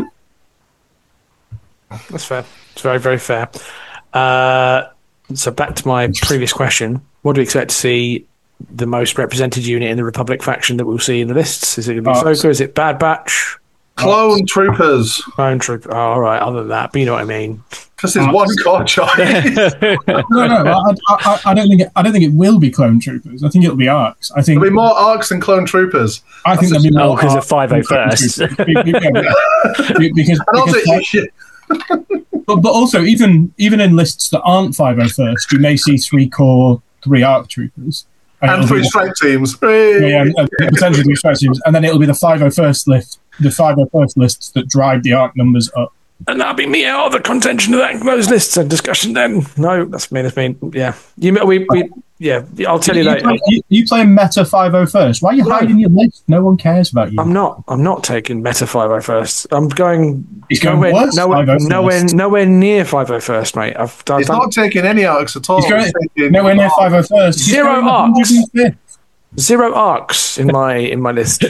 That's fair. It's very, very fair. Uh, so back to my previous question. What do we expect to see the most represented unit in the Republic faction that we'll see in the lists? Is it going to be Oh, Ahsoka? Is it Bad Batch? Clone troopers. Clone troop. Oh, all right. Other than that, but you know what I mean. Because there's one core choice. no, no, I, I, I don't think it, I don't think it will be clone troopers. I think it'll be arcs. I think There'll be more arcs than clone troopers. I think there'll be Oh, more because of arcs five oh than clone first. troopers. Be- be- yeah, because, And also, because shit. but, but also even even in lists that aren't five oh first, you may see three core, three arc troopers, and it'll three be the- strike teams. Yeah, and, uh, potentially three strike teams, and then it'll be the five oh first list, the five oh first lists that drive the arc numbers up. And that'll be me out of the contention of that, those lists and discussion then. No, that's mean. That's mean. Yeah. You, we, we, yeah, I'll tell you, You, later. play, you, you play meta five oh first. Why are you No. hiding your list? No one cares about you. I'm not. I'm not taking Meta five oh first. I'm going. He's going nowhere, worse, nowhere, five oh first. nowhere, nowhere near five oh first, mate. I've, I've He's done not taking any arcs at all. He's going He's taking- nowhere near five oh first. He's Zero going arcs. one hundred fifth. zero arcs in my in my list.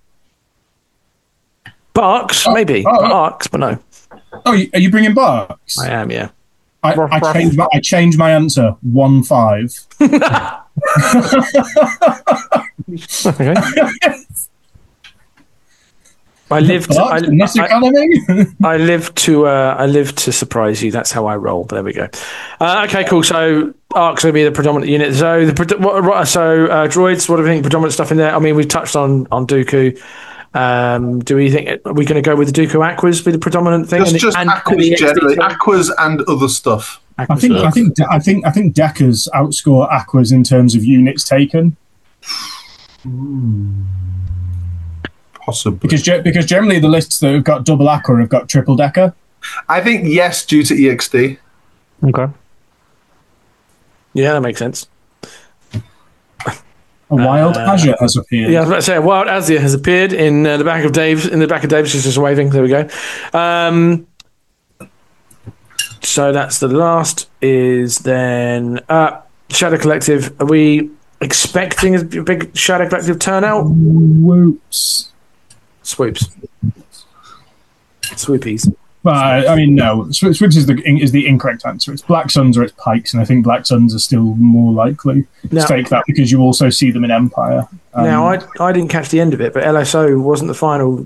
Barks, Oh, maybe. oh, oh. Arcs, but no. Oh, you- are you bringing Barks? I am, yeah. I, I changed my I changed my answer. One five. Okay. I lived. I, Barks in this I, economy. I live to uh, I live to surprise you. That's how I roll. There we go. Uh, okay, cool. So arcs will be the predominant unit. So the pred- what, what, so uh, droids. What do we think? Predominant stuff in there. I mean, we've touched on on Dooku. Um, do we think are we going to go with the Dooku Aquas be the predominant thing? Just, just and aquas the generally, X D aquas and other stuff. I think I think I think I think Deckers outscore Aquas in terms of units taken Possibly. because ge- because generally the lists that have got double Aqua have got triple Decker. I think yes, due to E X D. Okay. Yeah, that makes sense. A wild Azure has appeared. Yeah, I was about to say, a wild Azia has appeared in uh, the back of Dave's. In the back of Dave's, she's just waving. There we go. Um, so that's the last. Is then uh, Shadow Collective. Are we expecting a big Shadow Collective turnout? Whoops. Swoops, swoopies. But I, I mean, no. Sw- Switch is the is the incorrect answer. It's Black Suns or it's Pikes, and I think Black Suns are still more likely Now- to take that because you also see them in Empire. Um, now, I I didn't catch the end of it, but L S O wasn't the final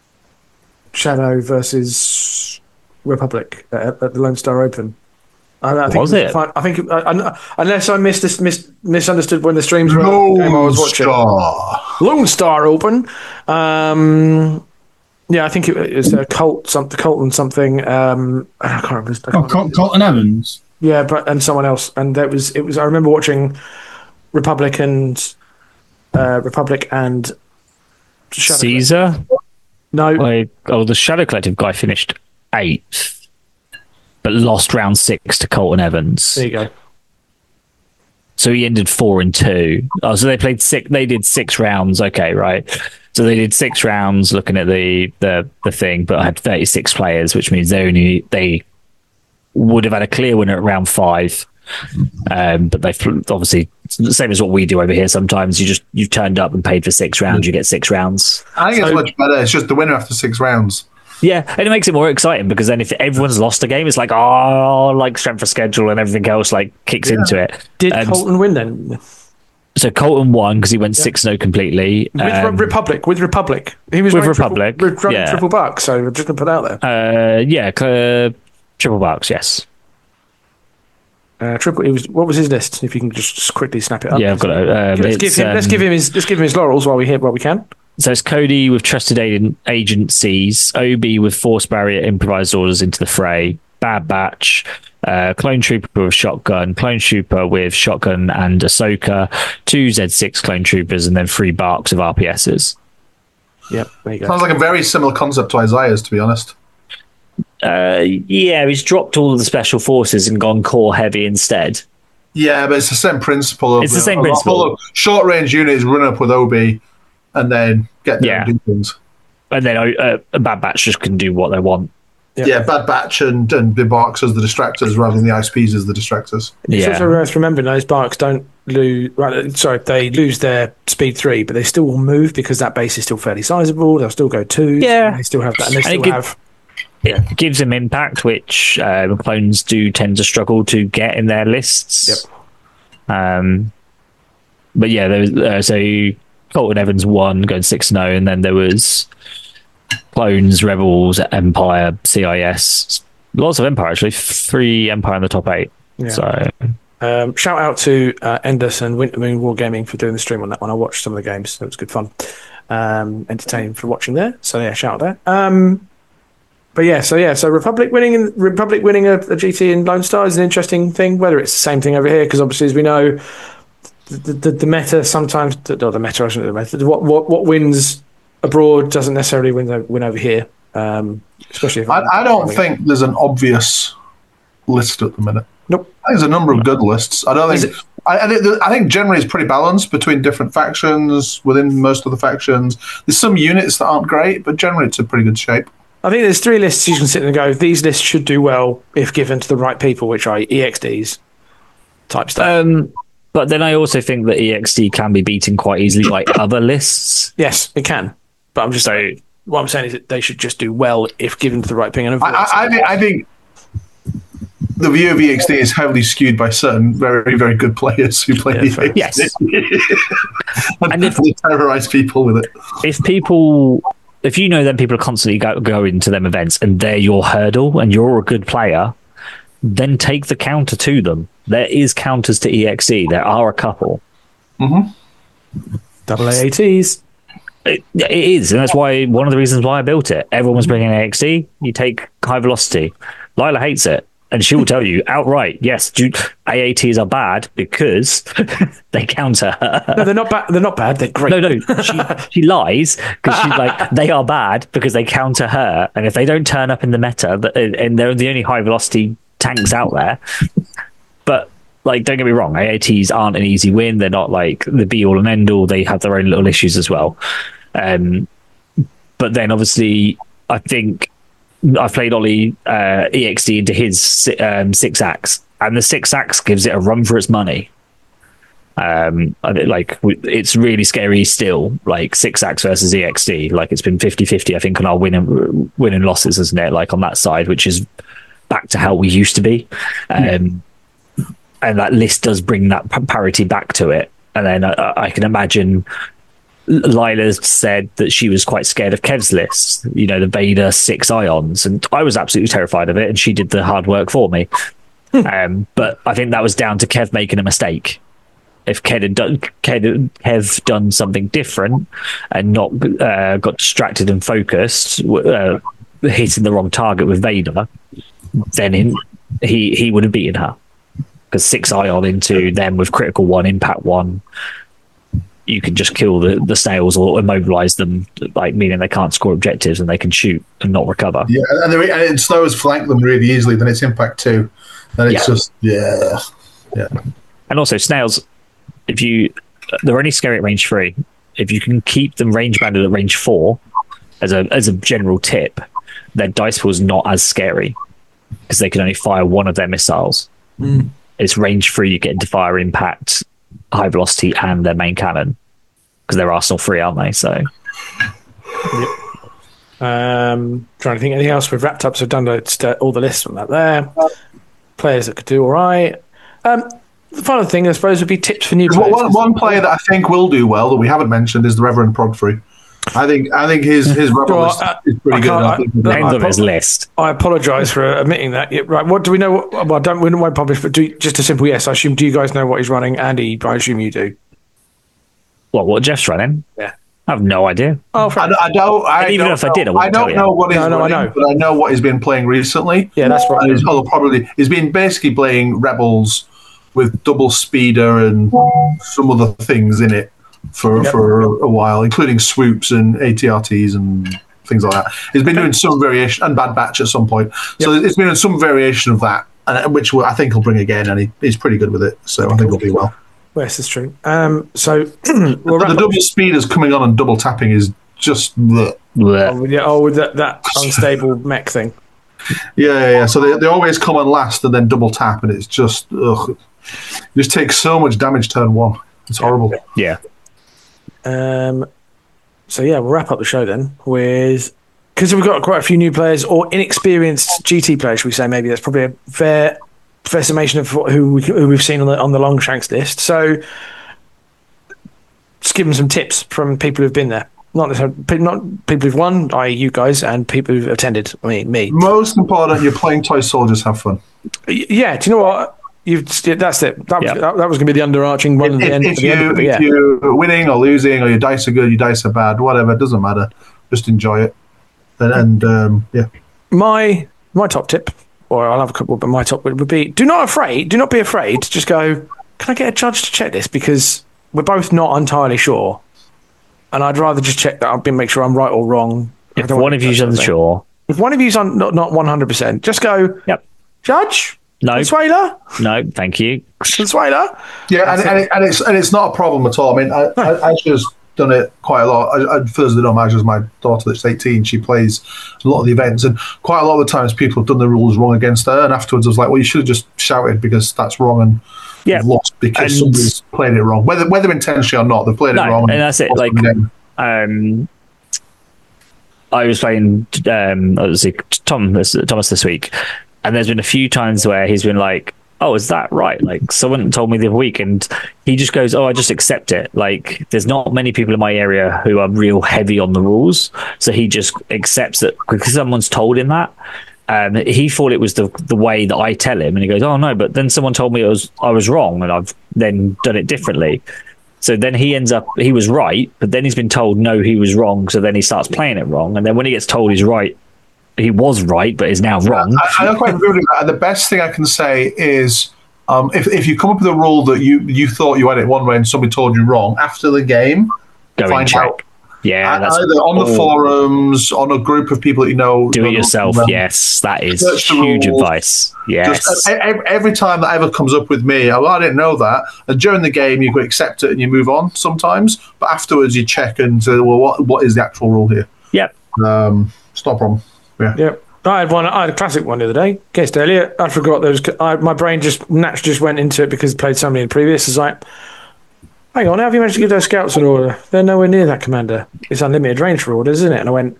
Shadow versus Republic at, at the Lone Star Open. I, I think Was the it? fin- I think I, I, unless I missed this, mis, misunderstood when the streams were No game I was watching. star. Lone Star Open. Um, yeah, I think it, it was a Colt, something, Colton something. Um, I can't remember. I can't Oh, remember. Col- Colton Evans. Yeah, but and someone else, and that was it. Was I remember watching Republic and uh, Republic and Shadow Caesar. No, Like, oh, the Shadow Collective guy finished eighth, but lost round six to Colton Evans. there you go. So he ended four and two. Oh, so they played six. They did six rounds. Okay, right. So they did six rounds, looking at the the the thing, but I had thirty six players, which means they only they would have had a clear winner at round five. Um, but they obviously the same as what we do over here. Sometimes you just you've turned up and paid for six rounds, you get six rounds. I think So- it's much better. It's just the winner after six rounds. Yeah, and it makes it more exciting because then if everyone's lost a game, it's like oh, like strength of schedule and everything else like kicks into it. Did Um, Colton win then? So Colton won because he went six no completely. With Re- Um, Republic, with Republic, he was with running Republic, triple, with running yeah. triple buck. So we're just gonna put it out there. uh, yeah, uh, triple bucks, yes. Uh, triple. He was. What was his list? If you can just, just quickly snap it up. Yeah, I've got it. Um, let's give it's, him. let's um, give him his. Let's give him his laurels while we hit while we can. So it's Cody with trusted agent agencies, O B with force barrier improvised orders into the fray, Bad Batch, uh, Clone Trooper with shotgun, Clone Trooper with shotgun and Ahsoka, two Z six Clone Troopers, and then three Barks of R P Ss. Yep. There you go. Sounds like a very similar concept to Isaiah's, to be honest. Uh, yeah, he's dropped all of the special forces and gone core heavy instead. Yeah, but it's the same principle. Of, It's the same of- principle. of short range units run up with O B and then get there Yeah. and do things. And then uh, a Bad Batch just can do what they want. Yep. Yeah, Bad Batch and, and the Barks as the distractors rather than the I S Ps as the distractors. It's Yeah. also worth remembering those Barks don't lose. Right, sorry, they lose their speed three, but they still will move because that base is still fairly sizable. They'll still go twos. Yeah. and they still have that. And they And still it gi- have. It gives them impact, which uh, clones do tend to struggle to get in their lists. Yep. Um, but yeah, there was uh, so Colton Evans won, going six and zero, and then there was Clones, Rebels, Empire, C I S. Lots of Empire, actually. Three Empire in the top eight. Yeah. So, Um, shout out to uh, Endus and Wintermoon Wargaming for doing the stream on that one. I watched some of the games. It was good fun. Um, entertaining for watching there. So yeah, shout out there. Um, but yeah, so yeah, so Republic winning and Republic winning a, a G T in Lone Star is an interesting thing. Whether it's the same thing over here, because obviously, as we know, the, the, the meta sometimes, or the meta, I shouldn't the meta. What what what wins abroad doesn't necessarily win win over here. Um, especially if I, I don't think there's an obvious list at the minute. Nope. I think there's a number of good lists. I don't think. I, I, think I think generally it's pretty balanced between different factions within most of the factions. There's some units that aren't great, but generally it's a pretty good shape. I think there's three lists you can sit and go, these lists should do well if given to the right people, which are E X Ds type stuff. um, but then I also think that E X D can be beaten quite easily by other lists. Yes, it can. But I'm just saying, what I'm saying is that they should just do well if given to the right thing. And I, I, I think. I think the view of E X D is heavily skewed by certain very, very good players who play Yeah, E X fair. D. Yes. and, And if- they terrorize people with it. If people, if you know them, people are constantly go, going to them events and they're your hurdle and you're a good player, then take the counter to them. There is counters to E X D. There are a couple. double A A Ts. It, it is, and that's why one of the reasons why I built it. Everyone was bringing A X D. You take high velocity. Lila hates it, and she will tell you outright, yes, do, A A Ts are bad because they counter her. No, they're not bad. They're not bad. They're great. No, no, she, she lies because she's like, they are bad because they counter her, and if they don't turn up in the meta, but and they're the only high velocity tanks out there. But like, don't get me wrong, A A Ts aren't an easy win. They're not like the be all and end all. They have their own little issues as well. Um, but then obviously, I think I've played Ollie uh, E X D into his um, six axe, and the six axe gives it a run for its money. Um, I think, like it's really scary still, like six axe versus E X D. Like it's been fifty-fifty, I think, on our win and win and losses, isn't it? Like on that side, which is back to how we used to be. Um, yeah. And that list does bring that parity back to it. And then I, I can imagine Lila said that she was quite scared of Kev's list, you know, the Vader six ions, and I was absolutely terrified of it, and she did the hard work for me. um, but I think that was down to Kev making a mistake. If Kev had done, Kev, Kev done something different and not uh, got distracted and focused, uh, hitting the wrong target with Vader, then in, he he would have beaten her. Because six ion into them with critical one, impact one, you can just kill the, the snails or immobilize them, like meaning they can't score objectives and they can shoot and not recover. Yeah, and, they, and it slows flank them really easily. Then it's impact two. Then it's Yeah. just yeah, yeah. And also snails, if you they're only scary at range three. If you can keep them range banded at range four, as a as a general tip, their dice pool is not as scary because they can only fire one of their missiles. Mm. It's range three, you get into fire, impact, high velocity, and their main cannon because they're Arsenal free, aren't they? So, Yep. Um, trying to think anything else. We've wrapped up, so done the, all the lists from that there. Players that could do all right. Um, the final thing, I suppose, would be tips for new players. One, one player that I think will do well that we haven't mentioned is the Reverend Progfrey. I think I think his his rebel Well, list uh, is pretty I good. can't- I I- think no, depends I on his prob- list. I apologise for admitting that. Yeah, right. What do we know? What, well, I don't. We won't publish, but do, just a simple yes. I assume. Do you guys know what he's running? Andy, I assume you do. What? What Jeff's running? Yeah. I have no idea. Oh, fair I, enough. don't- I don't. I And even don't if I know, did, I I wouldn't don't tell you. know what he's No, no, I running, know. but I know what he's been playing recently. Yeah, that's right. And he's, oh, probably he's been basically playing Rebels with double speeder and some other things in it for Yep. for a while, including swoops and A T R Ts and things like that. He's been doing some variation and Bad Batch at some point. So it's been in some variation of that, and which I think he'll bring again, and he, he's pretty good with it. So I think he'll do well. Yes, that's true. Um, so we'll wrap The up. double speeders coming on and double tapping is just the Blech. Oh, yeah, oh, that, that unstable mech thing. yeah, yeah, yeah. So they, they always come on last and then double tap, and it's just ugh. You just take so much damage turn one. It's horrible. Yeah. Um, so yeah, we'll wrap up the show then with, because we've got quite a few new players or inexperienced G T players. Should we say maybe that's probably a fair fair summation of who, we, who we've seen on the on the Longshanks list. So just give them some tips from people who've been there. not necessarily, not people who've won, that is, you guys, and people who've attended. I mean, me. Most important, you're playing toy soldiers. Have fun. Yeah. Do you know what? You've that's it. That was Yeah. that, that was going to be the underarching one. If, at the end, if, at the you, end, but if yeah. you're winning or losing, or your dice are good, your dice are bad, whatever, it doesn't matter. Just enjoy it. And, and um, yeah. My my top tip, or I'll have a couple, but my top would would be: do not afraid. Do not be afraid. to Just go. Can I get a judge to check this? Because we're both not entirely sure, and I'd rather just check that I'll make sure I'm right or wrong. I If don't one want of to you's touch something. unsure, If one of you's on, not not one hundred percent, just go. yep, Judge. no, Consuela. no, thank you. Consuela. Yeah, and, and, it, and it's and it's not a problem at all. I mean, I, I, Asher's done it quite a lot. I, I, for those that don't know, Asher's my daughter that's eighteen. She plays a lot of the events, and quite a lot of the times people have done the rules wrong against her. And afterwards, I was like, well, you should have just shouted because that's wrong, and Yeah. you've lost because And- somebody's played it wrong. Whether whether intentionally or not, they've played No, it wrong. and that's it, lost like- the game. Um, I was playing um, obviously Tom this, Thomas this week, and there's been a few times where he's been like, "Oh, is that right?" Like someone told me the other week, and he just goes, "Oh, I just accept it." Like there's not many people in my area who are real heavy on the rules, so he just accepts that because someone's told him that. Um, he thought it was the the way that I tell him, and he goes, "Oh no," but then someone told me it was I was wrong, and I've then done it differently. So then he ends up, he was right, but then he's been told, no, he was wrong. So then he starts playing it wrong. And then when he gets told he's right, he was right, but is now wrong. I, I don't quite agree with that. And the best thing I can say is um, if, if you come up with a rule that you, you thought you had it one way and somebody told you wrong, after the game, Go and find check. out. Yeah, that's Either on the all- forums, on a group of people that you know. Do it know yourself. well. Yes, that is Search the huge rules. advice. Yes. Just, e- e- every time that ever comes up with me, oh, I didn't know that. And during the game, you can accept it and you move on sometimes. But afterwards, you check and say, well, what what is the actual rule here? Yep. Um, it's not a problem. Yeah. Yep. I had one. I had a classic one the other day. Guessed earlier. I forgot there was. I, my brain just naturally just went into it because I played so many in the previous. It's like, hang on, how have you managed to give those scouts an order? They're nowhere near that, Commander. It's unlimited range for orders, isn't it? And I went,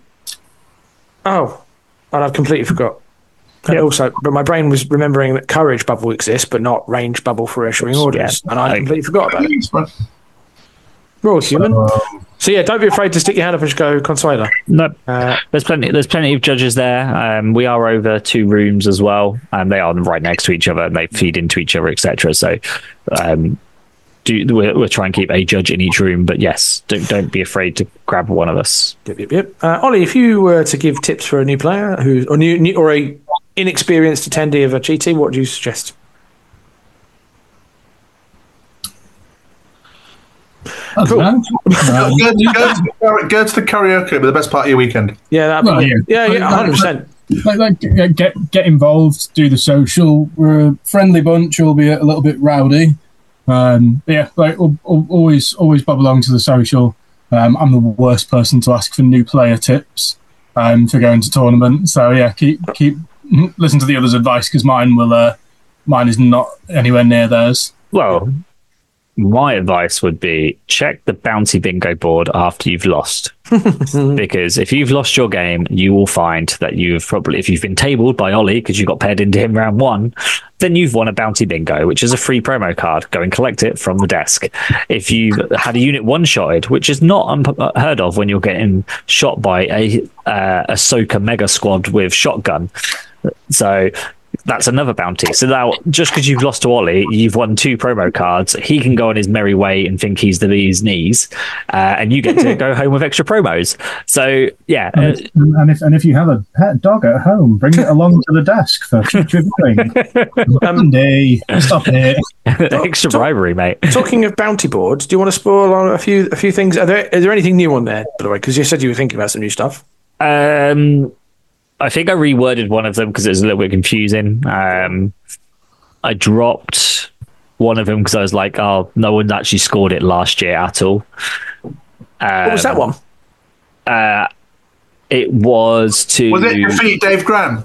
oh, and I've completely forgot. And Yep. also, but my brain was remembering that courage bubble exists, but not range bubble for issuing orders, Yeah. and I I- completely forgot about it. It's fine. We're all human. Um, So yeah, don't be afraid to stick your hand up and just go, Consuela. No, Uh, there's plenty. There's plenty of judges there. Um, we are over two rooms as well, and they are right next to each other, and they feed into each other, et cetera. So, um, do we'll, we'll try and keep a judge in each room. But yes, don't don't be afraid to grab one of us. Yep, yep, yep. Uh, Ollie, if you were to give tips for a new player who, or new, new or a inexperienced attendee of a G T, what do you suggest? I don't Cool. know. Um, go, to, go, to, the- go to the karaoke, but the best part of your weekend. Yeah, that'd be, Well, yeah, yeah. yeah, yeah, hundred percent. like, like get- get get involved, do the social. We're a friendly bunch, albeit a little bit rowdy. Um, but yeah, like al- al- always, always bob along to the social. Um, I'm the worst person to ask for new player tips um, for going to tournament. So yeah, keep keep listen to the others' advice because mine will uh, mine is not anywhere near theirs. Well, my advice would be check the bounty bingo board after you've lost. Because if you've lost your game, you will find that you've probably, if you've been tabled by Ollie because you got paired into him round one, then you've won a bounty bingo, which is a free promo card. Go and collect it from the desk. If you've had a unit one-shotted, which is not unheard of when you're getting shot by a uh, Ahsoka mega squad with shotgun. So that's another bounty. So now, just because you've lost to Ollie, you've won two promo cards. He can go on his merry way and think he's the bee's knees, uh, and you get to go home with extra promos. So yeah, uh, And if, and if and if you have a pet dog at home, bring it along to the desk for future viewing. Andy, stop it. extra bribery, mate. Talking of bounty boards, do you want to spoil on a few a few things? Are there is there anything new on there, by the way? Because you said you were thinking about some new stuff. Um, I think I reworded one of them because it was a little bit confusing. Um, I dropped one of them because I was like, "Oh, no one's actually scored it last year at all." Um, What was that one? Uh, it was to Was it defeat Dave Grant?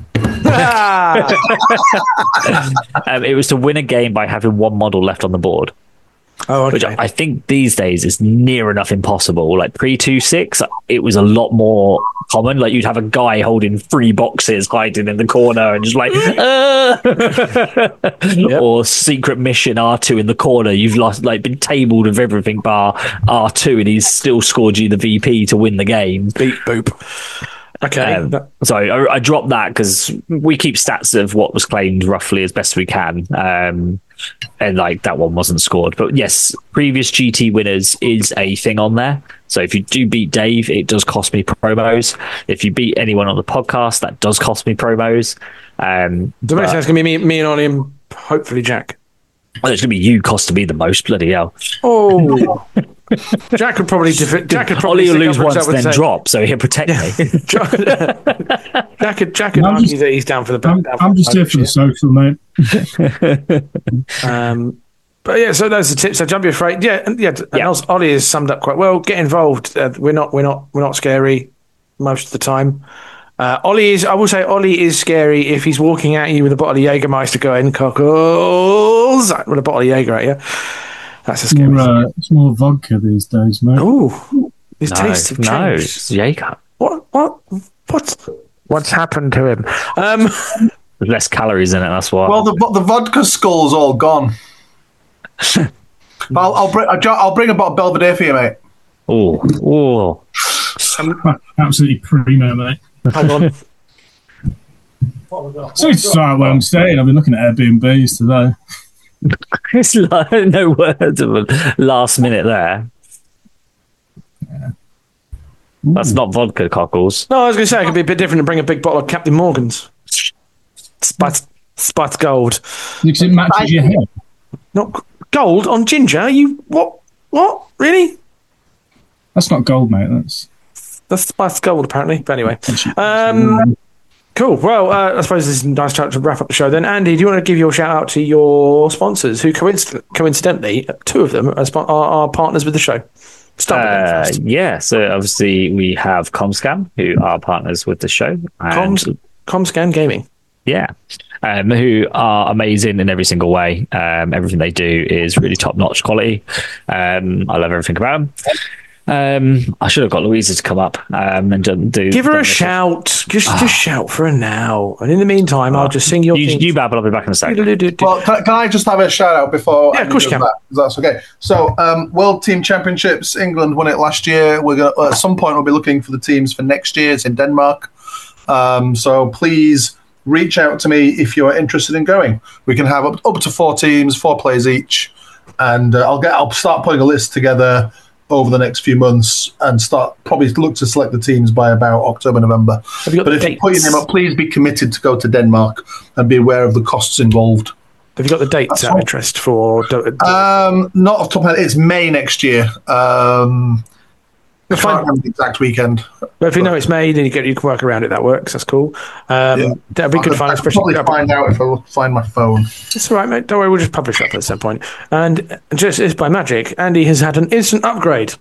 Ah, um, it was to win a game by having one model left on the board. Oh, okay. Which I think these days is near enough impossible. Like pre two six, it was a lot more common. Like you'd have a guy holding three boxes hiding in the corner and just like, uh! Yep. Or secret mission R two in the corner. You've lost, like, been tabled with everything bar R two, and he's still scored you the V P to win the game. Beep boop. Okay. Um, so I, I dropped that because we keep stats of what was claimed roughly as best we can. Um, and like that one wasn't scored. But yes, previous G T winners is a thing on there. So if you do beat Dave, it does cost me promos. If you beat anyone on the podcast, that does cost me promos. Um, So but- it's going to be me, me and Ollie and hopefully Jack. well, it's going to be you costing me the most. Bloody hell. Oh. Jack could probably... Def- Jack could probably... Ollie will stick lose up for once, himself and then say- drop, so he'll protect me. Jack could, Jack could I'm argue just- that he's down for the... I'm, down for I'm the just here for the shit. social, mate. Um, but yeah, so those are the tips. So don't be afraid. Yeah, and yeah. And Yeah. also, Ollie has summed up quite well. Get involved. Uh, we're not. We're not. We're not scary most of the time. Uh, Ollie is. I will say, Ollie is scary if he's walking at you with a bottle of Jägermeister going cockles with a bottle of Jäger at you. That's a scary. More, thing. uh, it's more vodka these days, mate. Ooh, his no, tastes have no, changed. it's Jaeger. What? What? What's What's happened to him? Um. There's less calories in it, that's why. Well, the the vodka skull's all gone. I'll I'll bring I'll bring a bottle of Belvedere for you, mate. Oh, oh. Absolutely primo, mate. Hang on. So it's start where I'm staying. I've been looking at Airbnbs today. It's like no words of a last minute there. That's not vodka cockles. No, I was going to say it could be a bit different to bring a big bottle of Captain Morgan's. Spot, spot gold. Because it matches your hair. Not g- gold on ginger. You what? What? Really? That's not gold, mate. That's That's spice gold, apparently. But anyway, um, cool. Well, uh, I suppose this is a nice time to wrap up the show. Then, Andy, do you want to give your shout out to your sponsors, who coinc- coincidentally, two of them are, spo- are, are partners with the show? Start with them Uh, first. yeah, so obviously we have Comscan, who are partners with the show. And Coms, Comscan Gaming. yeah, um, who are amazing in every single way. Um, everything they do is really top notch quality. Um, I love everything about them. Um, I should have got Louisa to come up um, and do. do Give her do a this. shout. Just, just shout for her now. And in the meantime, I'll just sing your You, theme. you babble, I'll be back in a second. Well, can, I- can I just have a shout out before? Yeah, of course you Andy can. does that, if that's okay. So, um, World Team Championships, England won it last year. We're gonna at some point we'll be looking for the teams for next year. It's in Denmark. Um, so please reach out to me if you're interested in going. We can have up, up to four teams, four players each, and uh, I'll get. I'll start putting a list together over the next few months and start probably look to select the teams by about October, November. Have you got But the if you put your dates? name up, please be committed to go to Denmark and be aware of the costs involved. Have you got the dates out of all. interest for? Um, not off the top of my head. It's May next year. Um, I Fine. can't remember the exact weekend. But if you know it's made and you get you can work around it, that works. That's cool. Um, Yeah. That'd be I good could, fun, I could especially. probably find out if I look- find my phone. It's all right, mate. Don't worry. We'll just publish up at some point. And just as by magic, Andy has had an instant upgrade.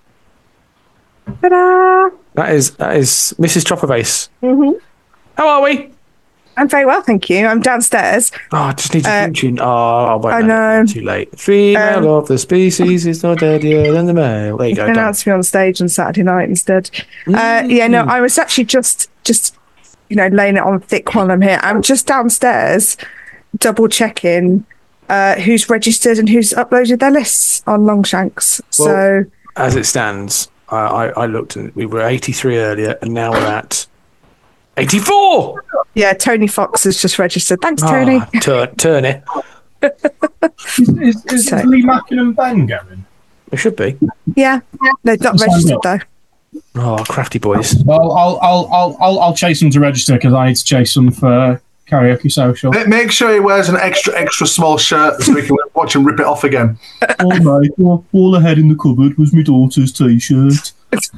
Ta-da! That is that is Missus Chopperbase. Mhm. How are we? I'm very well, thank you. I'm downstairs. Oh, I just need to Uh, tune. Oh, wait, I no, know. Too late. Female Um, of the species is not deadier than the male. There you go. They done. announced me on stage on Saturday night instead. Uh, yeah, no, I was actually just, just you know, laying it on thick while I'm here. I'm just downstairs, double checking uh, who's registered and who's uploaded their lists on Longshanks. So As it stands, I, I, I looked and we were eighty-three earlier, and now we're at eighty-four. yeah, Tony Fox has just registered. Thanks, Tony. Ah, turn, turn it. is, is, is So- Lee Mackin and Ben going? It should be. Yeah, they're not Sign registered up. though. Oh, crafty boys. Well, I'll I'll I'll I'll, I'll chase them to register because I need to chase them for karaoke social. Ma- Make sure he wears an extra, extra small shirt so we can watch him rip it off again. all, mate, all, all I had in the cupboard was my daughter's t-shirt.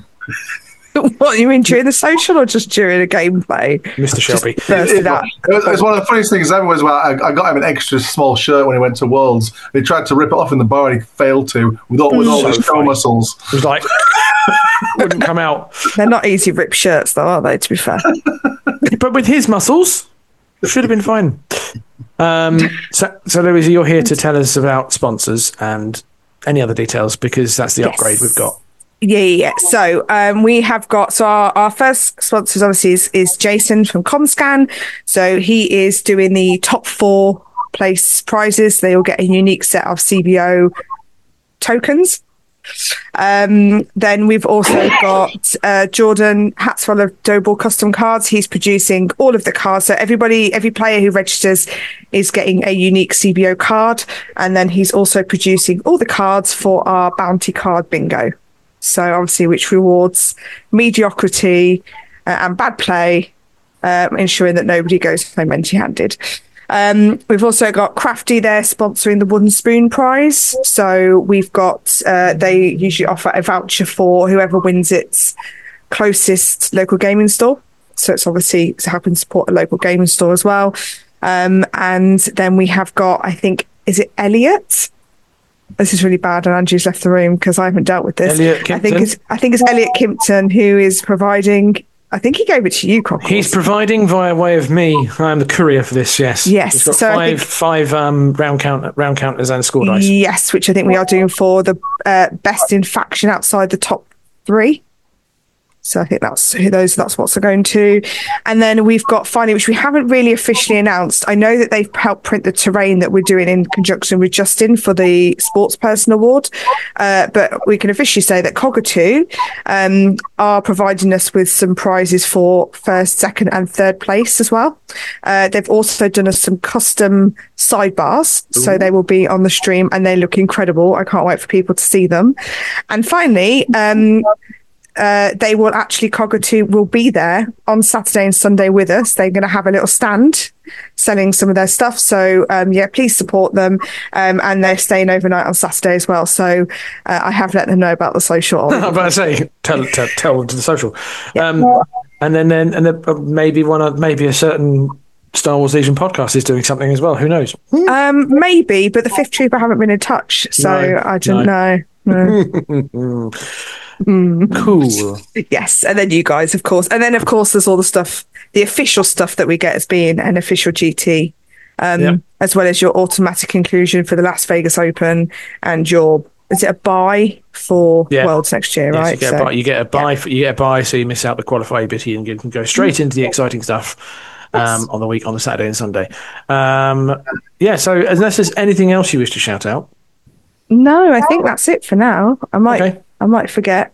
What, you mean during the social or just during a gameplay? Mister Shelby. Bursted It, out. it was, it was one of the funniest things ever was when I, I got him an extra small shirt when he went to Worlds. He tried to rip it off in the bar and he failed to with all, with all So his show funny. muscles. It was like, wouldn't come out. They're not easy rip shirts though, are they, to be fair? But with his muscles, should have been fine. Um, so, so Louisa, you're here to tell us about sponsors and any other details, because that's the Yes. upgrade we've got. Yeah, yeah, yeah. So um, we have got, so our, our first sponsors obviously is, is Jason from ComScan. So he is doing the top four place prizes. They all get a unique set of C B O tokens. Um, then we've also got uh, Jordan Hatswell of Doughball Custom Cards. He's producing all of the cards. So everybody, every player who registers is getting a unique C B O card. And then he's also producing all the cards for our bounty card bingo. So obviously, which rewards mediocrity uh, and bad play, um, ensuring that nobody goes home empty-handed. Um, we've also got Crafty there sponsoring the Wooden Spoon Prize. So we've got, uh, they usually offer a voucher for whoever wins its closest local gaming store. So it's obviously it's helping support a local gaming store as well. Um, and then we have got, I think, is it Elliot? This is really bad, and Andrew's left the room because I haven't dealt with this. Elliot I think Kimpton? it's I think it's Elliot Kimpton who is providing. I think he gave it to you, Cockles. He's providing via way of me. I am the courier for this. Yes. Yes, He's got so I five think- five um, round count round counters and score dice. Yes, which I think we are doing for the uh, best in faction outside the top three. So I think that's who those. That's what's going to. And then we've got finally, which we haven't really officially announced. I know that they've helped print the terrain that we're doing in conjunction with Justin for the Sports Person Award. Uh, but we can officially say that Cockatoo um, are providing us with some prizes for first, second, and third place as well. Uh, they've also done us some custom sidebars, so they will be on the stream, and they look incredible. I can't wait for people to see them. And finally, um, uh, they will actually, Cockatoo will be there on Saturday and Sunday with us. They're going to have a little stand selling some of their stuff. So, um, yeah, please support them. Um, and they're staying overnight on Saturday as well. So uh, I have let them know about the social. I'm about to say, tell tell, tell them to the social. Um, and then, then and then uh, maybe one of maybe a certain Star Wars Legion podcast is doing something as well. Who knows? Um, maybe, but the Fifth Trooper haven't been in touch, so No, I don't no. know. No. Cool. Yes, and then you guys, of course, and then of course there's all the stuff, the official stuff that we get as being an official G T, um, Yep. as well as your automatic inclusion for the Las Vegas Open and your is it a buy for Yeah. Worlds next year, Yes, right? you get, So- a buy, you get a buy. For, you get a buy, so you miss out the qualify bitty, and you can go straight into the exciting stuff um, on the week on the Saturday and Sunday. Um, yeah. So unless there's anything else you wish to shout out, No, I think that's it for now. I might, Okay. I might forget.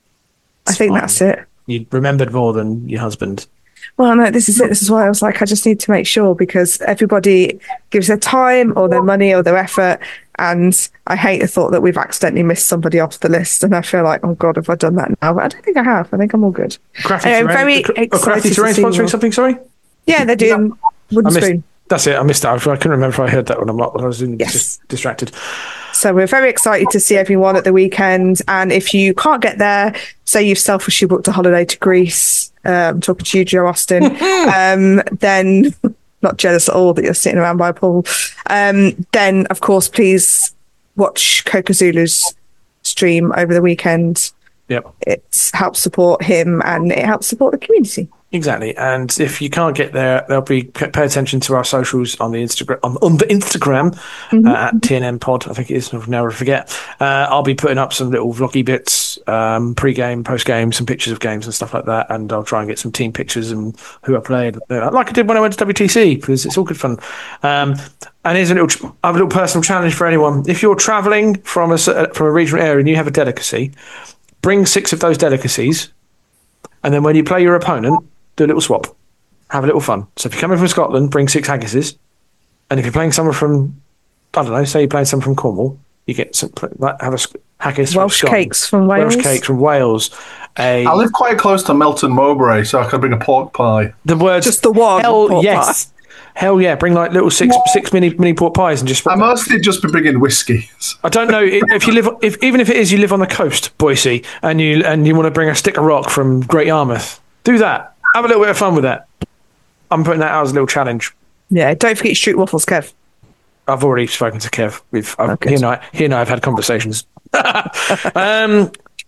I It's think fine. that's it. you remembered more than your husband. Well, no, this is it. This is why I was like, I just need to make sure because everybody gives their time or their money or their effort. And I hate the thought that we've accidentally missed somebody off the list. And I feel like, oh God, have I done that now? But I don't think I have. I think I'm all good. Crafty I'm Terrain, very oh, Crafty excited Terrain to see sponsoring what- something. Sorry, Yeah, they're doing I Wooden missed. Spoon. That's it. I missed that. I couldn't remember if I heard that one. I'm not. I was in, Yes. just distracted. So we're very excited to see everyone at the weekend. And if you can't get there, say you've selfishly booked a holiday to Greece, um, talking to you, Joe Austin, um, then not jealous at all that you're sitting around by a pool. Um, then, of course, please watch Kokazulu's stream over the weekend. Yep. It helps support him and it helps support the community. Exactly, and if you can't get there, there'll be pay attention to our socials on the Instagram on, on the Instagram Mm-hmm. uh, at T N M Pod. I think it is. I'll never forget. Uh, I'll be putting up some little vloggy bits, um, pre-game, post-game, some pictures of games and stuff like that, and I'll try and get some team pictures and who I played, uh, like I did when I went to W T C, because it's all good fun. Um, and here's a little, I have a little personal challenge for anyone. If you're travelling from a cer- from a regional area and you have a delicacy, bring six of those delicacies, and then when you play your opponent, do a little swap, have a little fun. So if you're coming from Scotland, bring six haggises, and if you're playing someone from, I don't know, say you're playing someone from Cornwall, you get some like, have a s- haggis from Welsh Scotland, cakes from Wales. Welsh cakes from Wales. A I live quite close to Melton Mowbray, so I could bring a pork pie. the words Just the one Hell pork yes, hell yeah! Bring like little six six mini mini pork pies and just. I mostly just be bringing whiskey. I don't know if if you live if even if it is you live on the coast, Boise, and you and you want to bring a stick of rock from Great Yarmouth, do that. Have a little bit of fun with that. I'm putting that out as a little challenge. Yeah, don't forget your street waffles, Kev. I've already spoken to Kev. We've I've, Okay. he and I he and I have had conversations. um,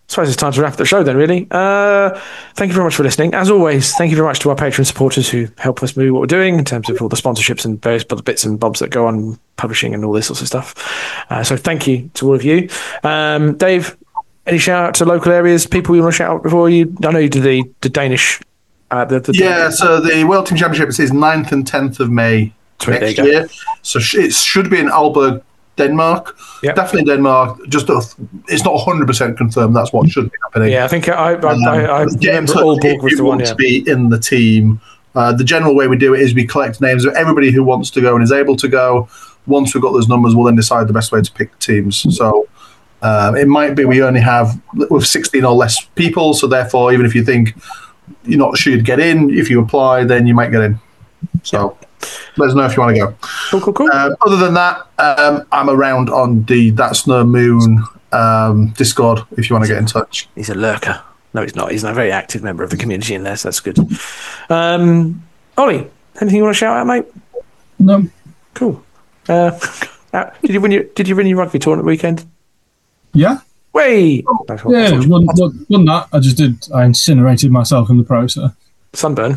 suppose it's time to wrap up the show then, really. Uh, thank you very much for listening. As always, thank you very much to our Patreon supporters who help us move what we're doing in terms of all the sponsorships and various bits and bobs that go on, publishing and all this sorts of stuff. Uh, so thank you to all of you. Um, Dave, any shout out to local areas, people you want to shout out before you? I know you did the, the Danish. Uh, the, the yeah, so the World Team Championship is ninth and tenth of May Sweet, next year. So sh- it should be in Aalborg, Denmark. Yep. Definitely Denmark. Just a, it's not one hundred percent confirmed. That's what should be happening. Yeah, I think I, I, um, I, I remember Aalborg was if the you one. want Yeah. to be in the team. Uh, the general way we do it is we collect names of everybody who wants to go and is able to go. Once we've got those numbers, we'll then decide the best way to pick teams. So um, it might be we only have with sixteen or less people. So therefore, even if you think you're not sure you'd get in, if you apply, then you might get in. So let us know if you want to go. Cool, cool, cool. Um, other than that, um, I'm around on the That's No Moon um, Discord if you want to get in touch. He's a lurker. No, he's not. He's a very active member of the community in there, so that's good. Um, Ollie, anything you want to shout out, mate? No. Cool. Uh, did you win your Did you win your rugby tournament weekend? Yeah. Way. Yeah, won, won, won that. I just did. I incinerated myself in the process. Sunburn.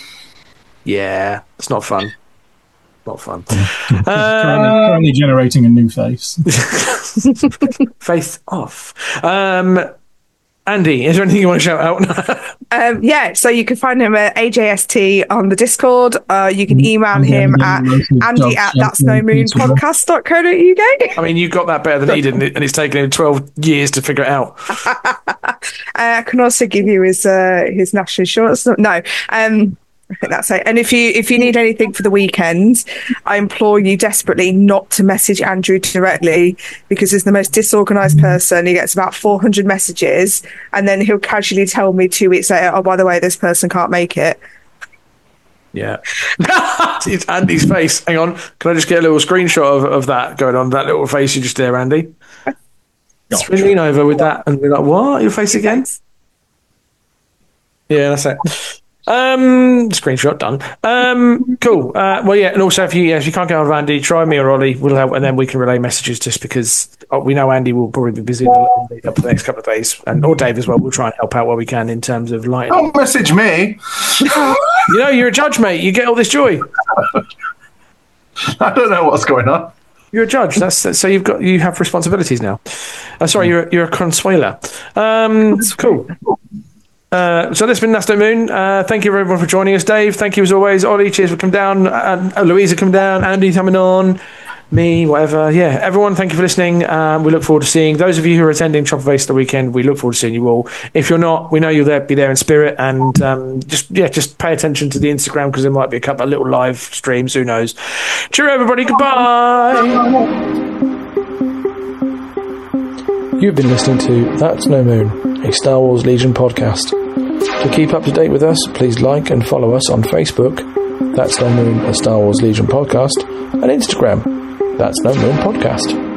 Yeah, it's not fun. Not fun. currently, currently generating a new face. Face off. Um, Andy, is there anything you want to shout out? Um, yeah, so you can find him at A J S T on the Discord. Uh, you can email Andy, him Andy, at Andy, andy at Andy, that's no moon Andy, podcast dot co dot uk. I mean, you got that better than he did, and, it, and it's taken him twelve years to figure it out. uh, I can also give you his uh, his national insurance. No, um, I think that's it. And if you if you need anything for the weekend, I implore you desperately not to message Andrew directly, because he's the most disorganized person. He gets about four hundred messages, and then he'll casually tell me two weeks later, oh, by the way, this person can't make it. Yeah. It's Andy's face. Hang on. Can I just get a little screenshot of, of that going on? That little face you just did there, Andy. Just lean over with that and be like, what? Your face again? Yeah, that's it. Um, screenshot done. Um, cool. Uh, well, yeah, and also if you yeah, if you can't get hold of Andy, try me or Ollie. We'll help, and then we can relay messages. Just because oh, we know Andy will probably be busy up for the next couple of days, and or Dave as well. We'll try and help out where we can in terms of lighting. Don't message me. You know, you're a judge, mate. You get all this joy. I don't know what's going on. You're a judge. That's so you've got you have responsibilities now. Uh, sorry, you're you're a consuela. Um, cool. Uh, so this has been That's No Moon. Uh, thank you everyone for joining us. Dave, thank you as always. Ollie, cheers for coming down. Uh, uh, Louisa, come down. Andy coming on. Me, whatever. Yeah, everyone, thank you for listening. Um, we look forward to seeing those of you who are attending Chopper Face the weekend. We look forward to seeing you all. If you're not, we know you'll there, be there in spirit. And um, just yeah, just pay attention to the Instagram, because there might be a couple of little live streams. Who knows? Cheerio, everybody. Goodbye. You've been listening to That's No Moon, a Star Wars Legion podcast. To keep up to date with us, please like and follow us on Facebook, That's No Moon, a Star Wars Legion podcast, and Instagram, That's No Moon Podcast.